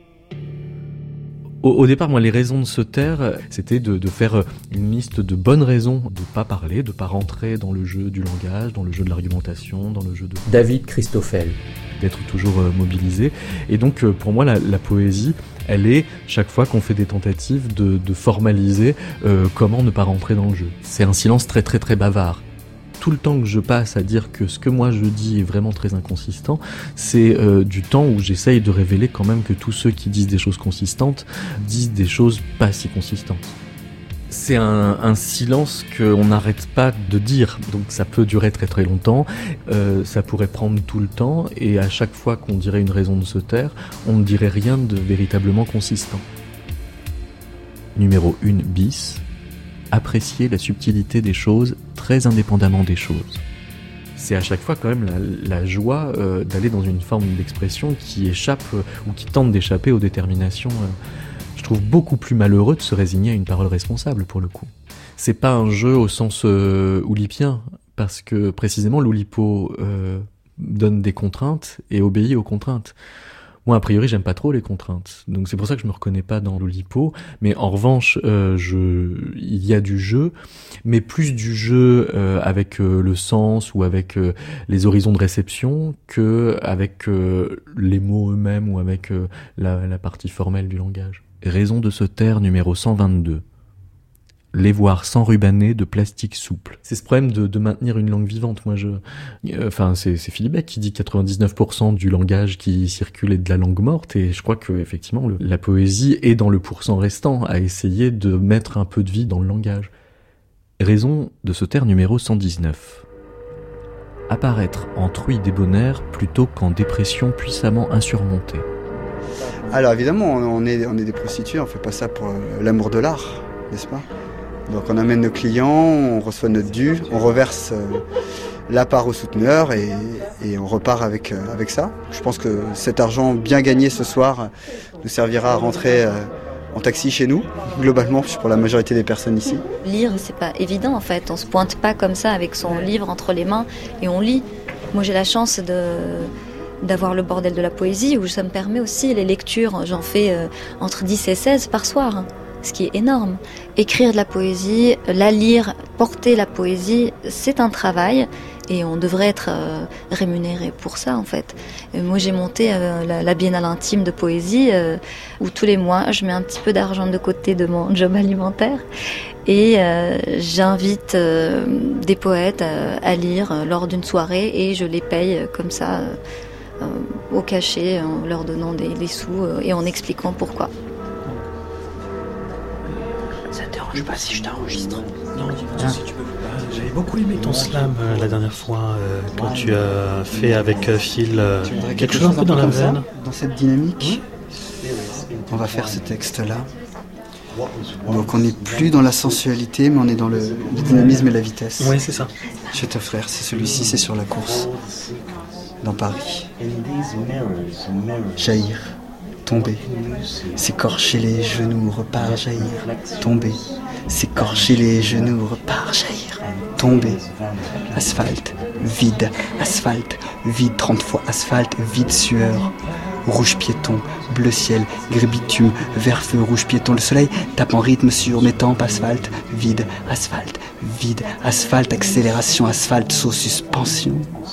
Au, au départ, moi, les raisons de se taire, c'était de, de faire une liste de bonnes raisons de pas parler, de pas rentrer dans le jeu du langage, dans le jeu de l'argumentation, dans le jeu de... David Christoffel. D'être toujours euh, mobilisé. Et donc, euh, pour moi, la, la poésie, elle est, chaque fois qu'on fait des tentatives de, de formaliser euh, comment ne pas rentrer dans le jeu. C'est un silence très très très bavard. Tout le temps que je passe à dire que ce que moi je dis est vraiment très inconsistant, c'est euh, du temps où j'essaye de révéler quand même que tous ceux qui disent des choses consistantes disent des choses pas si consistantes. C'est un, un silence qu'on n'arrête pas de dire, donc ça peut durer très très longtemps, euh, ça pourrait prendre tout le temps, et à chaque fois qu'on dirait une raison de se taire, on ne dirait rien de véritablement consistant. Numéro un bis. Apprécier la subtilité des choses très indépendamment des choses. C'est à chaque fois quand même la, la joie euh, d'aller dans une forme d'expression qui échappe euh, ou qui tente d'échapper aux déterminations. Euh, je trouve beaucoup plus malheureux de se résigner à une parole responsable pour le coup. C'est pas un jeu au sens euh, oulipien, parce que précisément l'oulipo euh, donne des contraintes et obéit aux contraintes. Moi, a priori, j'aime pas trop les contraintes, donc c'est pour ça que je me reconnais pas dans l'oulipo. Mais en revanche, euh, je, il y a du jeu, mais plus du jeu euh, avec euh, le sens ou avec euh, les horizons de réception que avec euh, les mots eux-mêmes ou avec euh, la, la partie formelle du langage. Raison de se taire numéro cent vingt-deux. Les voir s'enrubanner de plastique souple. C'est ce problème de, de maintenir une langue vivante. Moi, je, euh, enfin, c'est, c'est Philibert qui dit que quatre-vingt-dix-neuf pour cent du langage qui circule est de la langue morte, et je crois que effectivement, le, la poésie est dans le pourcent restant à essayer de mettre un peu de vie dans le langage. Raison de se taire numéro cent dix-neuf. Apparaître en truie débonnaire plutôt qu'en dépression puissamment insurmontée. Alors évidemment, on est, on est des prostituées, on fait pas ça pour l'amour de l'art, n'est-ce pas? Donc on amène nos clients, on reçoit notre dû, on reverse la part au souteneur et, et on repart avec, avec ça. Je pense que cet argent bien gagné ce soir nous servira à rentrer en taxi chez nous, globalement, pour la majorité des personnes ici. Lire, c'est pas évident en fait. On se pointe pas comme ça avec son livre entre les mains et on lit. Moi j'ai la chance de, d'avoir le bordel de la poésie où ça me permet aussi les lectures. J'en fais euh, entre dix et seize par soir, ce qui est énorme. Écrire de la poésie, la lire, porter la poésie, c'est un travail. Et on devrait être euh, rémunéré pour ça, en fait. Et moi, j'ai monté euh, la, la Biennale intime de poésie, euh, où tous les mois, je mets un petit peu d'argent de côté de mon job alimentaire. Et euh, j'invite euh, des poètes euh, à lire euh, lors d'une soirée, et je les paye euh, comme ça, euh, euh, au cachet, en leur donnant des, des sous euh, et en expliquant pourquoi. Ça te dérange pas si je t'enregistre? Non, dis-moi si tu peux. J'avais beaucoup aimé ton slam euh, la dernière fois euh, quand tu as fait avec euh, Phil euh, quelque, quelque chose un peu dans la veine. Dans cette dynamique, on va faire ce texte-là. Donc on n'est plus dans la sensualité, mais on est dans le, le dynamisme et la vitesse. Oui, c'est ça. Je vais t'offrir, c'est celui-ci, c'est sur la course. Dans Paris. Jaillir. Tomber, s'écorcher les genoux, repart jaillir, tomber, s'écorcher les genoux, repart jaillir, tomber, asphalte, vide, asphalte, vide, trente fois asphalte, vide, sueur, rouge piéton, bleu ciel, gris bitume, vert feu, rouge piéton, le soleil tape en rythme sur mes tempes, asphalte, vide, asphalte, vide, asphalte, accélération, asphalte, saut, suspension,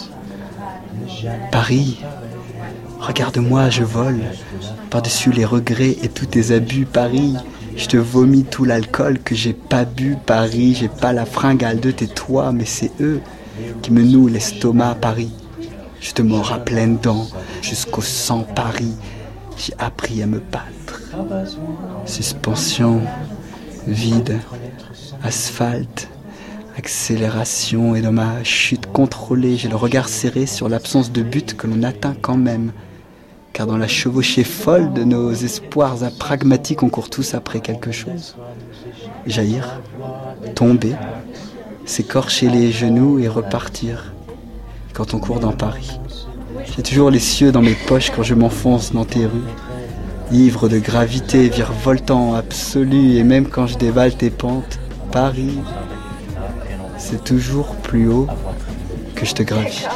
Paris. Regarde-moi, je vole, par-dessus les regrets et tous tes abus, Paris. Je te vomis tout l'alcool que j'ai pas bu, Paris. J'ai pas la fringale de tes toits, mais c'est eux qui me nouent l'estomac, Paris. Je te mords à pleines dents, jusqu'au sang, Paris. J'ai appris à me battre. Suspension, vide, asphalte, accélération, et dans ma chute contrôlée, j'ai le regard serré sur l'absence de but que l'on atteint quand même. Car dans la chevauchée folle de nos espoirs apragmatiques, on court tous après quelque chose. Jaillir, tomber, s'écorcher les genoux et repartir. Quand on court dans Paris, j'ai toujours les cieux dans mes poches quand je m'enfonce dans tes rues. Ivre de gravité, virevoltant, absolu, et même quand je dévale tes pentes, Paris, c'est toujours plus haut que je te gravis.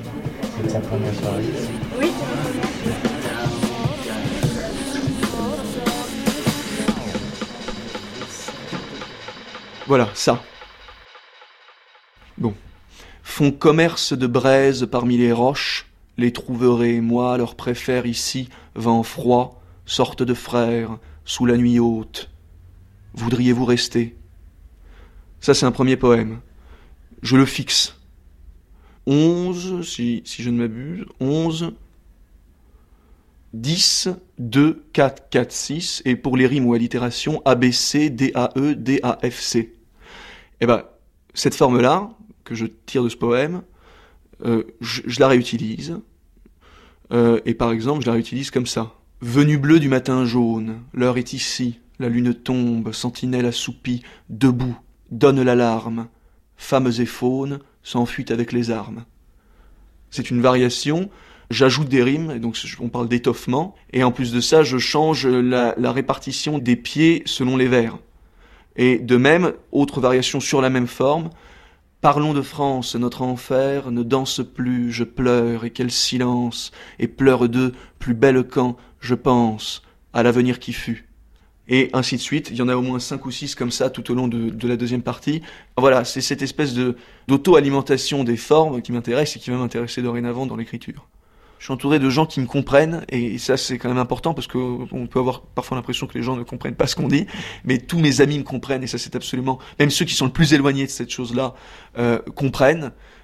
Oui. Voilà, ça. Bon. Font commerce de braises parmi les roches, les trouverez, moi, leur préfère ici, vent froid, sorte de frères, sous la nuit haute. Voudriez-vous rester? Ça, c'est un premier poème. Je le fixe. onze, si, si je ne m'abuse, onze, dix, deux, quatre, quatre, six, et pour les rimes ou allitérations, A B C, D A E, D A F C. Eh ben, cette forme-là, que je tire de ce poème, euh, je, je la réutilise, euh, et par exemple, je la réutilise comme ça. Venu bleu du matin jaune, l'heure est ici, la lune tombe, sentinelle assoupie, debout, donne l'alarme, femmes et faunes s'enfuient avec les armes. C'est une variation, j'ajoute des rimes, et donc on parle d'étoffement, et en plus de ça, je change la, la répartition des pieds selon les vers. Et de même, autre variation sur la même forme, parlons de France, notre enfer ne danse plus, je pleure, et quel silence, et pleure d'eux, plus belle quand, je pense, à l'avenir qui fut. Et ainsi de suite, il y en a au moins cinq ou six comme ça tout au long de, de la deuxième partie. Voilà, c'est cette espèce de, d'auto-alimentation des formes qui m'intéresse et qui va m'intéresser dorénavant dans l'écriture. Je suis entouré de gens qui me comprennent, et ça c'est quand même important parce qu'on peut avoir parfois l'impression que les gens ne comprennent pas ce qu'on dit, mais tous mes amis me comprennent, et ça c'est absolument, même ceux qui sont le plus éloignés de cette chose-là, euh, comprennent,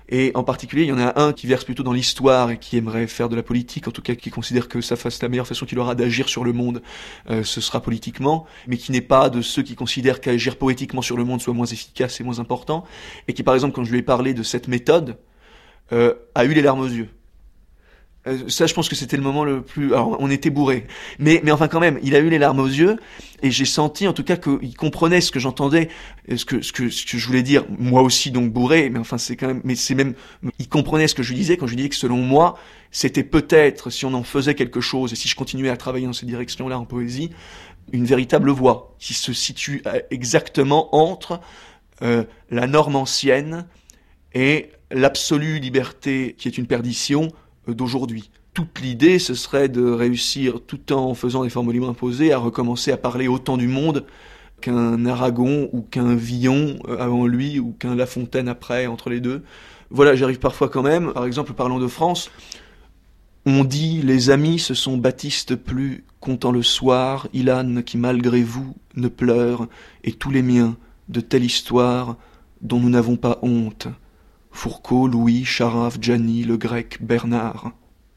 Et en particulier, il y en a un qui verse plutôt dans l'histoire et qui aimerait faire de la politique, en tout cas qui considère que ça fasse la meilleure façon qu'il aura d'agir sur le monde, euh, ce sera politiquement, mais qui n'est pas de ceux qui considèrent qu'agir poétiquement sur le monde soit moins efficace et moins important, et qui par exemple, quand je lui ai parlé de cette méthode, euh, a eu les larmes aux yeux. Ça, je pense que c'était le moment le plus... Alors, on était bourrés. Mais, mais enfin, quand même, il a eu les larmes aux yeux, et j'ai senti, en tout cas, qu'il comprenait ce que j'entendais, ce que, ce que, ce que je voulais dire. Moi aussi, donc, bourré, mais enfin, c'est quand même... Mais c'est même... Il comprenait ce que je lui disais quand je lui disais que, selon moi, c'était peut-être, si on en faisait quelque chose, et si je continuais à travailler dans cette direction-là en poésie, une véritable voie, qui se situe exactement entre euh, la norme ancienne et l'absolue liberté, qui est une perdition, d'aujourd'hui. Toute l'idée, ce serait de réussir, tout en faisant des formes libres imposées, à recommencer à parler autant du monde qu'un Aragon ou qu'un Villon avant lui ou qu'un La Fontaine après, entre les deux. Voilà, j'arrive parfois quand même, par exemple, parlant de France, on dit, les amis, ce sont Baptiste plus, comptant le soir, Ilan qui malgré vous ne pleure, et tous les miens, de telle histoire dont nous n'avons pas honte. Fourcault, Louis, Charave, Gianni, Le Grec, Bernard.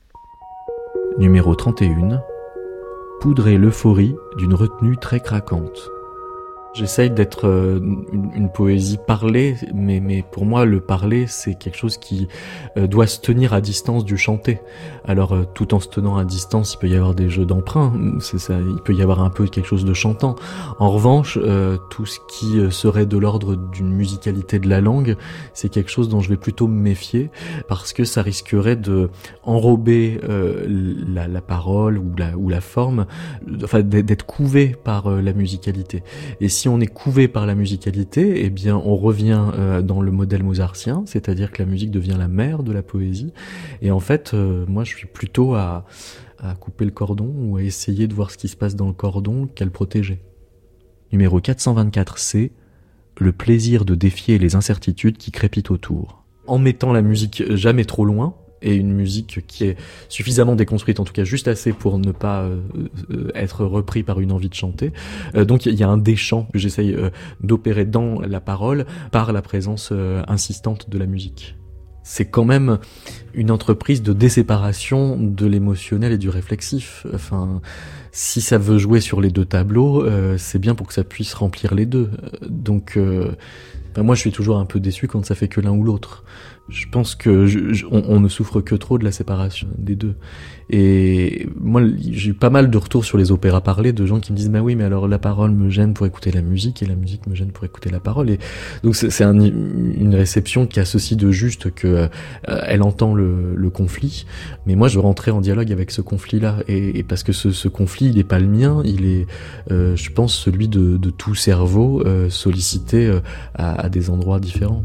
Numéro trente et un. Poudrer l'euphorie d'une retenue très craquante. J'essaye d'être euh, une, une poésie parlée, mais, mais pour moi, le parler, c'est quelque chose qui euh, doit se tenir à distance du chanté. Alors, euh, tout en se tenant à distance, il peut y avoir des jeux d'emprunt, c'est ça, il peut y avoir un peu quelque chose de chantant. En revanche, euh, tout ce qui euh, serait de l'ordre d'une musicalité de la langue, c'est quelque chose dont je vais plutôt me méfier, parce que ça risquerait de enrober euh, la, la parole ou la, ou la forme, enfin, d'être couvé par euh, la musicalité. Et si on est couvé par la musicalité, eh bien, on revient euh, dans le modèle mozartien, c'est-à-dire que la musique devient la mère de la poésie. Et en fait, euh, moi, je suis plutôt à, à couper le cordon ou à essayer de voir ce qui se passe dans le cordon qu'à le protéger. Numéro quatre cent vingt-quatre C, le plaisir de défier les incertitudes qui crépitent autour. En mettant la musique jamais trop loin, et une musique qui est suffisamment déconstruite, en tout cas juste assez pour ne pas euh, être repris par une envie de chanter. Euh, donc il y a un déchant que j'essaye euh, d'opérer dans la parole par la présence euh, insistante de la musique. C'est quand même une entreprise de déséparation de l'émotionnel et du réflexif. Enfin, si ça veut jouer sur les deux tableaux, euh, c'est bien pour que ça puisse remplir les deux. Donc, euh, ben moi, je suis toujours un peu déçu quand ça fait que l'un ou l'autre. Je pense que je, je, on, on ne souffre que trop de la séparation des deux. Et moi, j'ai eu pas mal de retours sur les opéras parlés de gens qui me disent « Bah oui, mais alors la parole me gêne pour écouter la musique et la musique me gêne pour écouter la parole. » Et donc c'est, c'est un, une réception qui a ceci de juste que euh, elle entend le, le conflit, mais moi je veux rentrer en dialogue avec ce conflit-là. Et, et parce que ce, ce conflit, il n'est pas le mien, il est, euh, je pense, celui de, de tout cerveau euh, sollicité euh, à, à des endroits différents.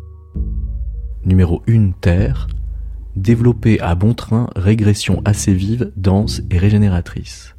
Numéro un, terre. Développer à bon train régression assez vive, dense et régénératrice.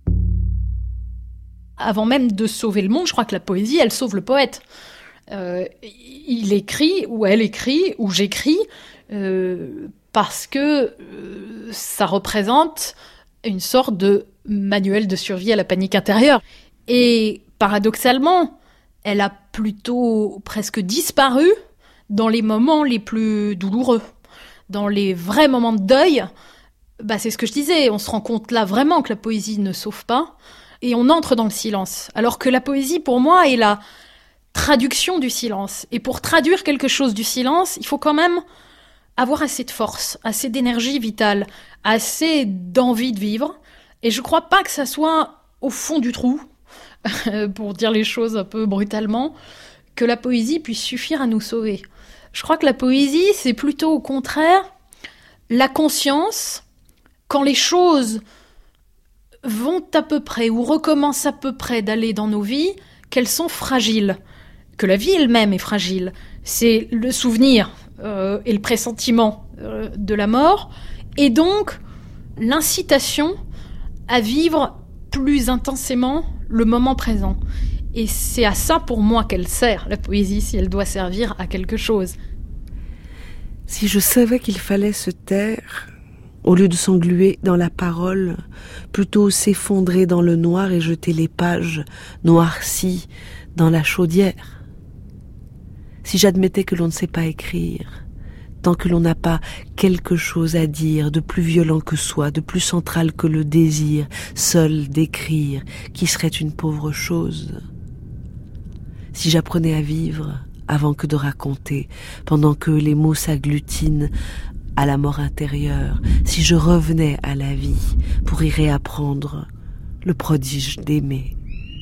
Avant même de sauver le monde, je crois que la poésie, elle sauve le poète. Euh, il écrit, ou elle écrit, ou j'écris, euh, parce que euh, ça représente une sorte de manuel de survie à la panique intérieure. Et paradoxalement, elle a plutôt presque disparu dans les moments les plus douloureux. Dans les vrais moments de deuil, bah c'est ce que je disais, on se rend compte là vraiment que la poésie ne sauve pas, et on entre dans le silence. Alors que la poésie, pour moi, est la traduction du silence. Et pour traduire quelque chose du silence, il faut quand même avoir assez de force, assez d'énergie vitale, assez d'envie de vivre. Et je crois pas que ça soit au fond du trou, pour dire les choses un peu brutalement, que la poésie puisse suffire à nous sauver. Je crois que la poésie, c'est plutôt au contraire la conscience, quand les choses vont à peu près ou recommencent à peu près d'aller dans nos vies, qu'elles sont fragiles, que la vie elle-même est fragile. C'est le souvenir euh, et le pressentiment euh, de la mort, et donc l'incitation à vivre plus intensément le moment présent. Et c'est à ça, pour moi, qu'elle sert, la poésie, si elle doit servir à quelque chose. Si je savais qu'il fallait se taire, au lieu de s'engluer dans la parole, plutôt s'effondrer dans le noir et jeter les pages noircies dans la chaudière. Si j'admettais que l'on ne sait pas écrire, tant que l'on n'a pas quelque chose à dire de plus violent que soi, de plus central que le désir, seul d'écrire, qui serait une pauvre chose. Si j'apprenais à vivre avant que de raconter, pendant que les mots s'agglutinent à la mort intérieure, si je revenais à la vie pour y réapprendre le prodige d'aimer.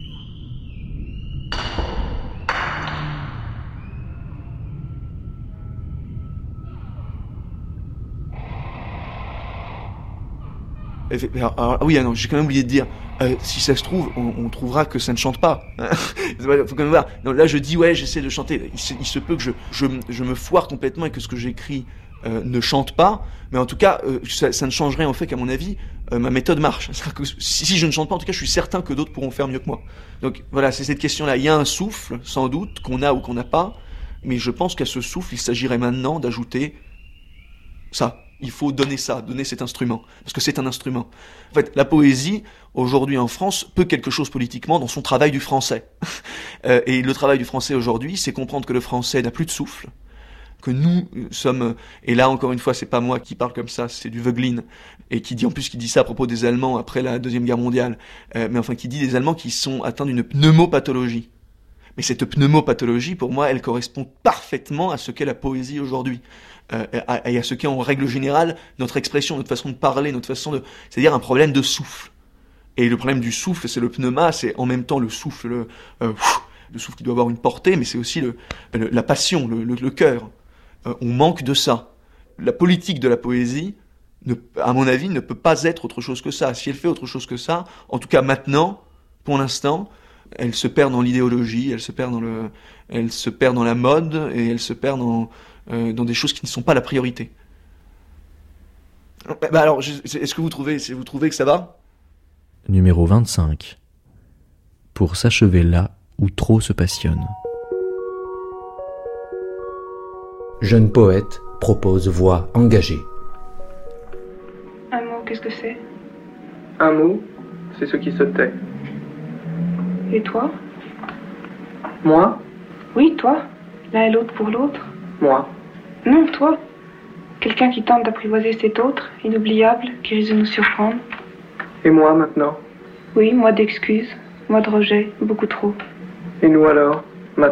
Alors, alors, oui, ah non, j'ai quand même oublié de dire, euh, si ça se trouve, on, on trouvera que ça ne chante pas. Faut quand même voir. Non, là, je dis, ouais, j'essaie de chanter. Il se, il se peut que je, je, je me foire complètement et que ce que j'écris euh, ne chante pas, mais en tout cas, euh, ça, ça ne changerait en fait qu'à mon avis, euh, ma méthode marche. C'est-à-dire que si, si je ne chante pas, en tout cas, je suis certain que d'autres pourront faire mieux que moi. Donc voilà, c'est cette question-là. Il y a un souffle, sans doute, qu'on a ou qu'on n'a pas, mais je pense qu'à ce souffle, il s'agirait maintenant d'ajouter ça. Il faut donner ça, donner cet instrument, parce que c'est un instrument. En fait, la poésie, aujourd'hui en France, peut quelque chose politiquement dans son travail du français. euh, et le travail du français aujourd'hui, c'est comprendre que le français n'a plus de souffle, que nous sommes, et là encore une fois, c'est pas moi qui parle comme ça, c'est du Voegelin, et qui dit en plus, qui dit ça à propos des Allemands après la Deuxième Guerre mondiale, euh, mais enfin qui dit des Allemands qui sont atteints d'une pneumopathologie. Mais cette pneumopathologie, pour moi, elle correspond parfaitement à ce qu'est la poésie aujourd'hui. Euh, et à ce qu'est en règle générale notre expression, notre façon de parler, notre façon de... C'est-à-dire un problème de souffle. Et le problème du souffle, c'est le pneuma, c'est en même temps le souffle, le, euh, le souffle qui doit avoir une portée, mais c'est aussi le, le, la passion, le, le, le cœur. Euh, on manque de ça. La politique de la poésie, ne, à mon avis, ne peut pas être autre chose que ça. Si elle fait autre chose que ça, en tout cas maintenant, pour l'instant, elle se perd dans l'idéologie, elle se perd dans le, elle se perd dans la mode, et elle se perd dans... Euh, dans des choses qui ne sont pas la priorité. Bah alors, je, est-ce que vous trouvez, vous trouvez que ça va ? Numéro vingt-cinq. Pour s'achever là où trop se passionne. Jeune poète propose voix engagée. Un mot, qu'est-ce que c'est ? Un mot, c'est ce qui se tait. Et toi ? Moi ? Oui, toi. L'un et l'autre pour l'autre. Moi. Non, toi. Quelqu'un qui tente d'apprivoiser cet autre, inoubliable, qui risque de nous surprendre. Et moi, maintenant ? Oui, moi d'excuses, moi de rejet, beaucoup trop. Et nous alors, maintenant ?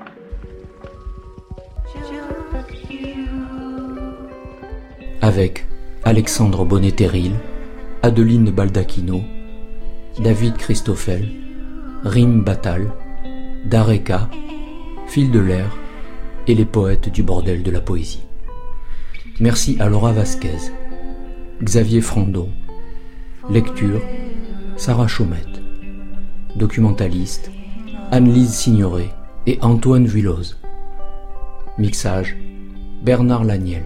Avec Alexandre Bonnet-Terril, Adeline Baldacchino, David Christoffel, Rim Batal, Dareka, Fil de l'air, et les poètes du bordel de la poésie. Merci à Laura Vasquez, Xavier Frandon. Lecture, Sarah Chaumette. Documentaliste, Anne-Lise Signoret et Antoine Vuilloz. Mixage, Bernard Laniel.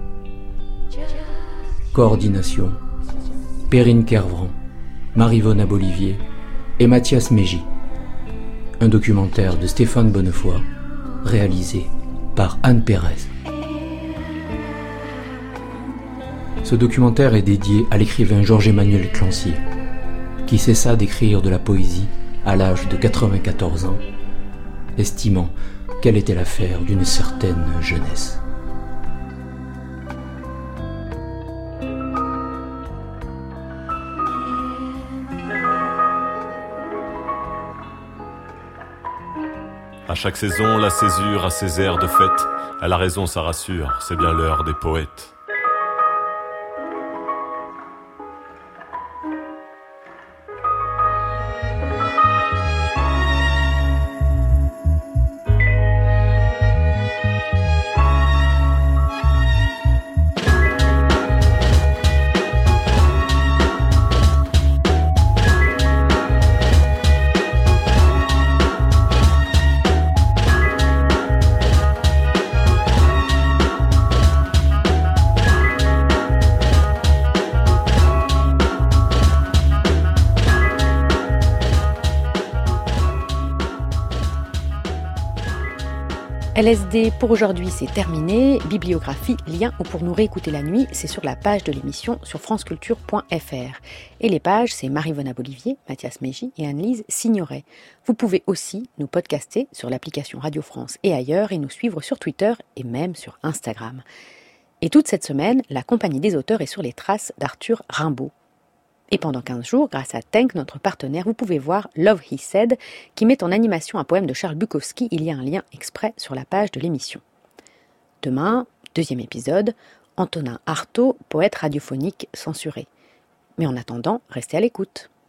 Coordination, Perrine Kervran, Maryvonne Abolivier et Mathias Mégy. Un documentaire de Stéphane Bonnefoy, réalisé par Anne Pérez. Ce documentaire est dédié à l'écrivain Georges-Emmanuel Clancier, qui cessa d'écrire de la poésie à l'âge de quatre-vingt-quatorze ans, estimant qu'elle était l'affaire d'une certaine jeunesse. À chaque saison, la césure a ses airs de fête. À la raison, ça rassure, c'est bien l'heure des poètes. L S D pour aujourd'hui, c'est terminé. Bibliographie, lien ou pour nous réécouter la nuit, c'est sur la page de l'émission sur franceculture point f r. Et les pages, c'est Marie-Vona Bolivier, Mathias Mégy et Anne-Lise Signoret. Vous pouvez aussi nous podcaster sur l'application Radio France et ailleurs et nous suivre sur Twitter et même sur Instagram. Et toute cette semaine, la Compagnie des auteurs est sur les traces d'Arthur Rimbaud. Et pendant quinze jours, grâce à Tenk, notre partenaire, vous pouvez voir Love He Said, qui met en animation un poème de Charles Bukowski. Il y a un lien exprès sur la page de l'émission. Demain, deuxième épisode, Antonin Artaud, poète radiophonique censuré. Mais en attendant, restez à l'écoute.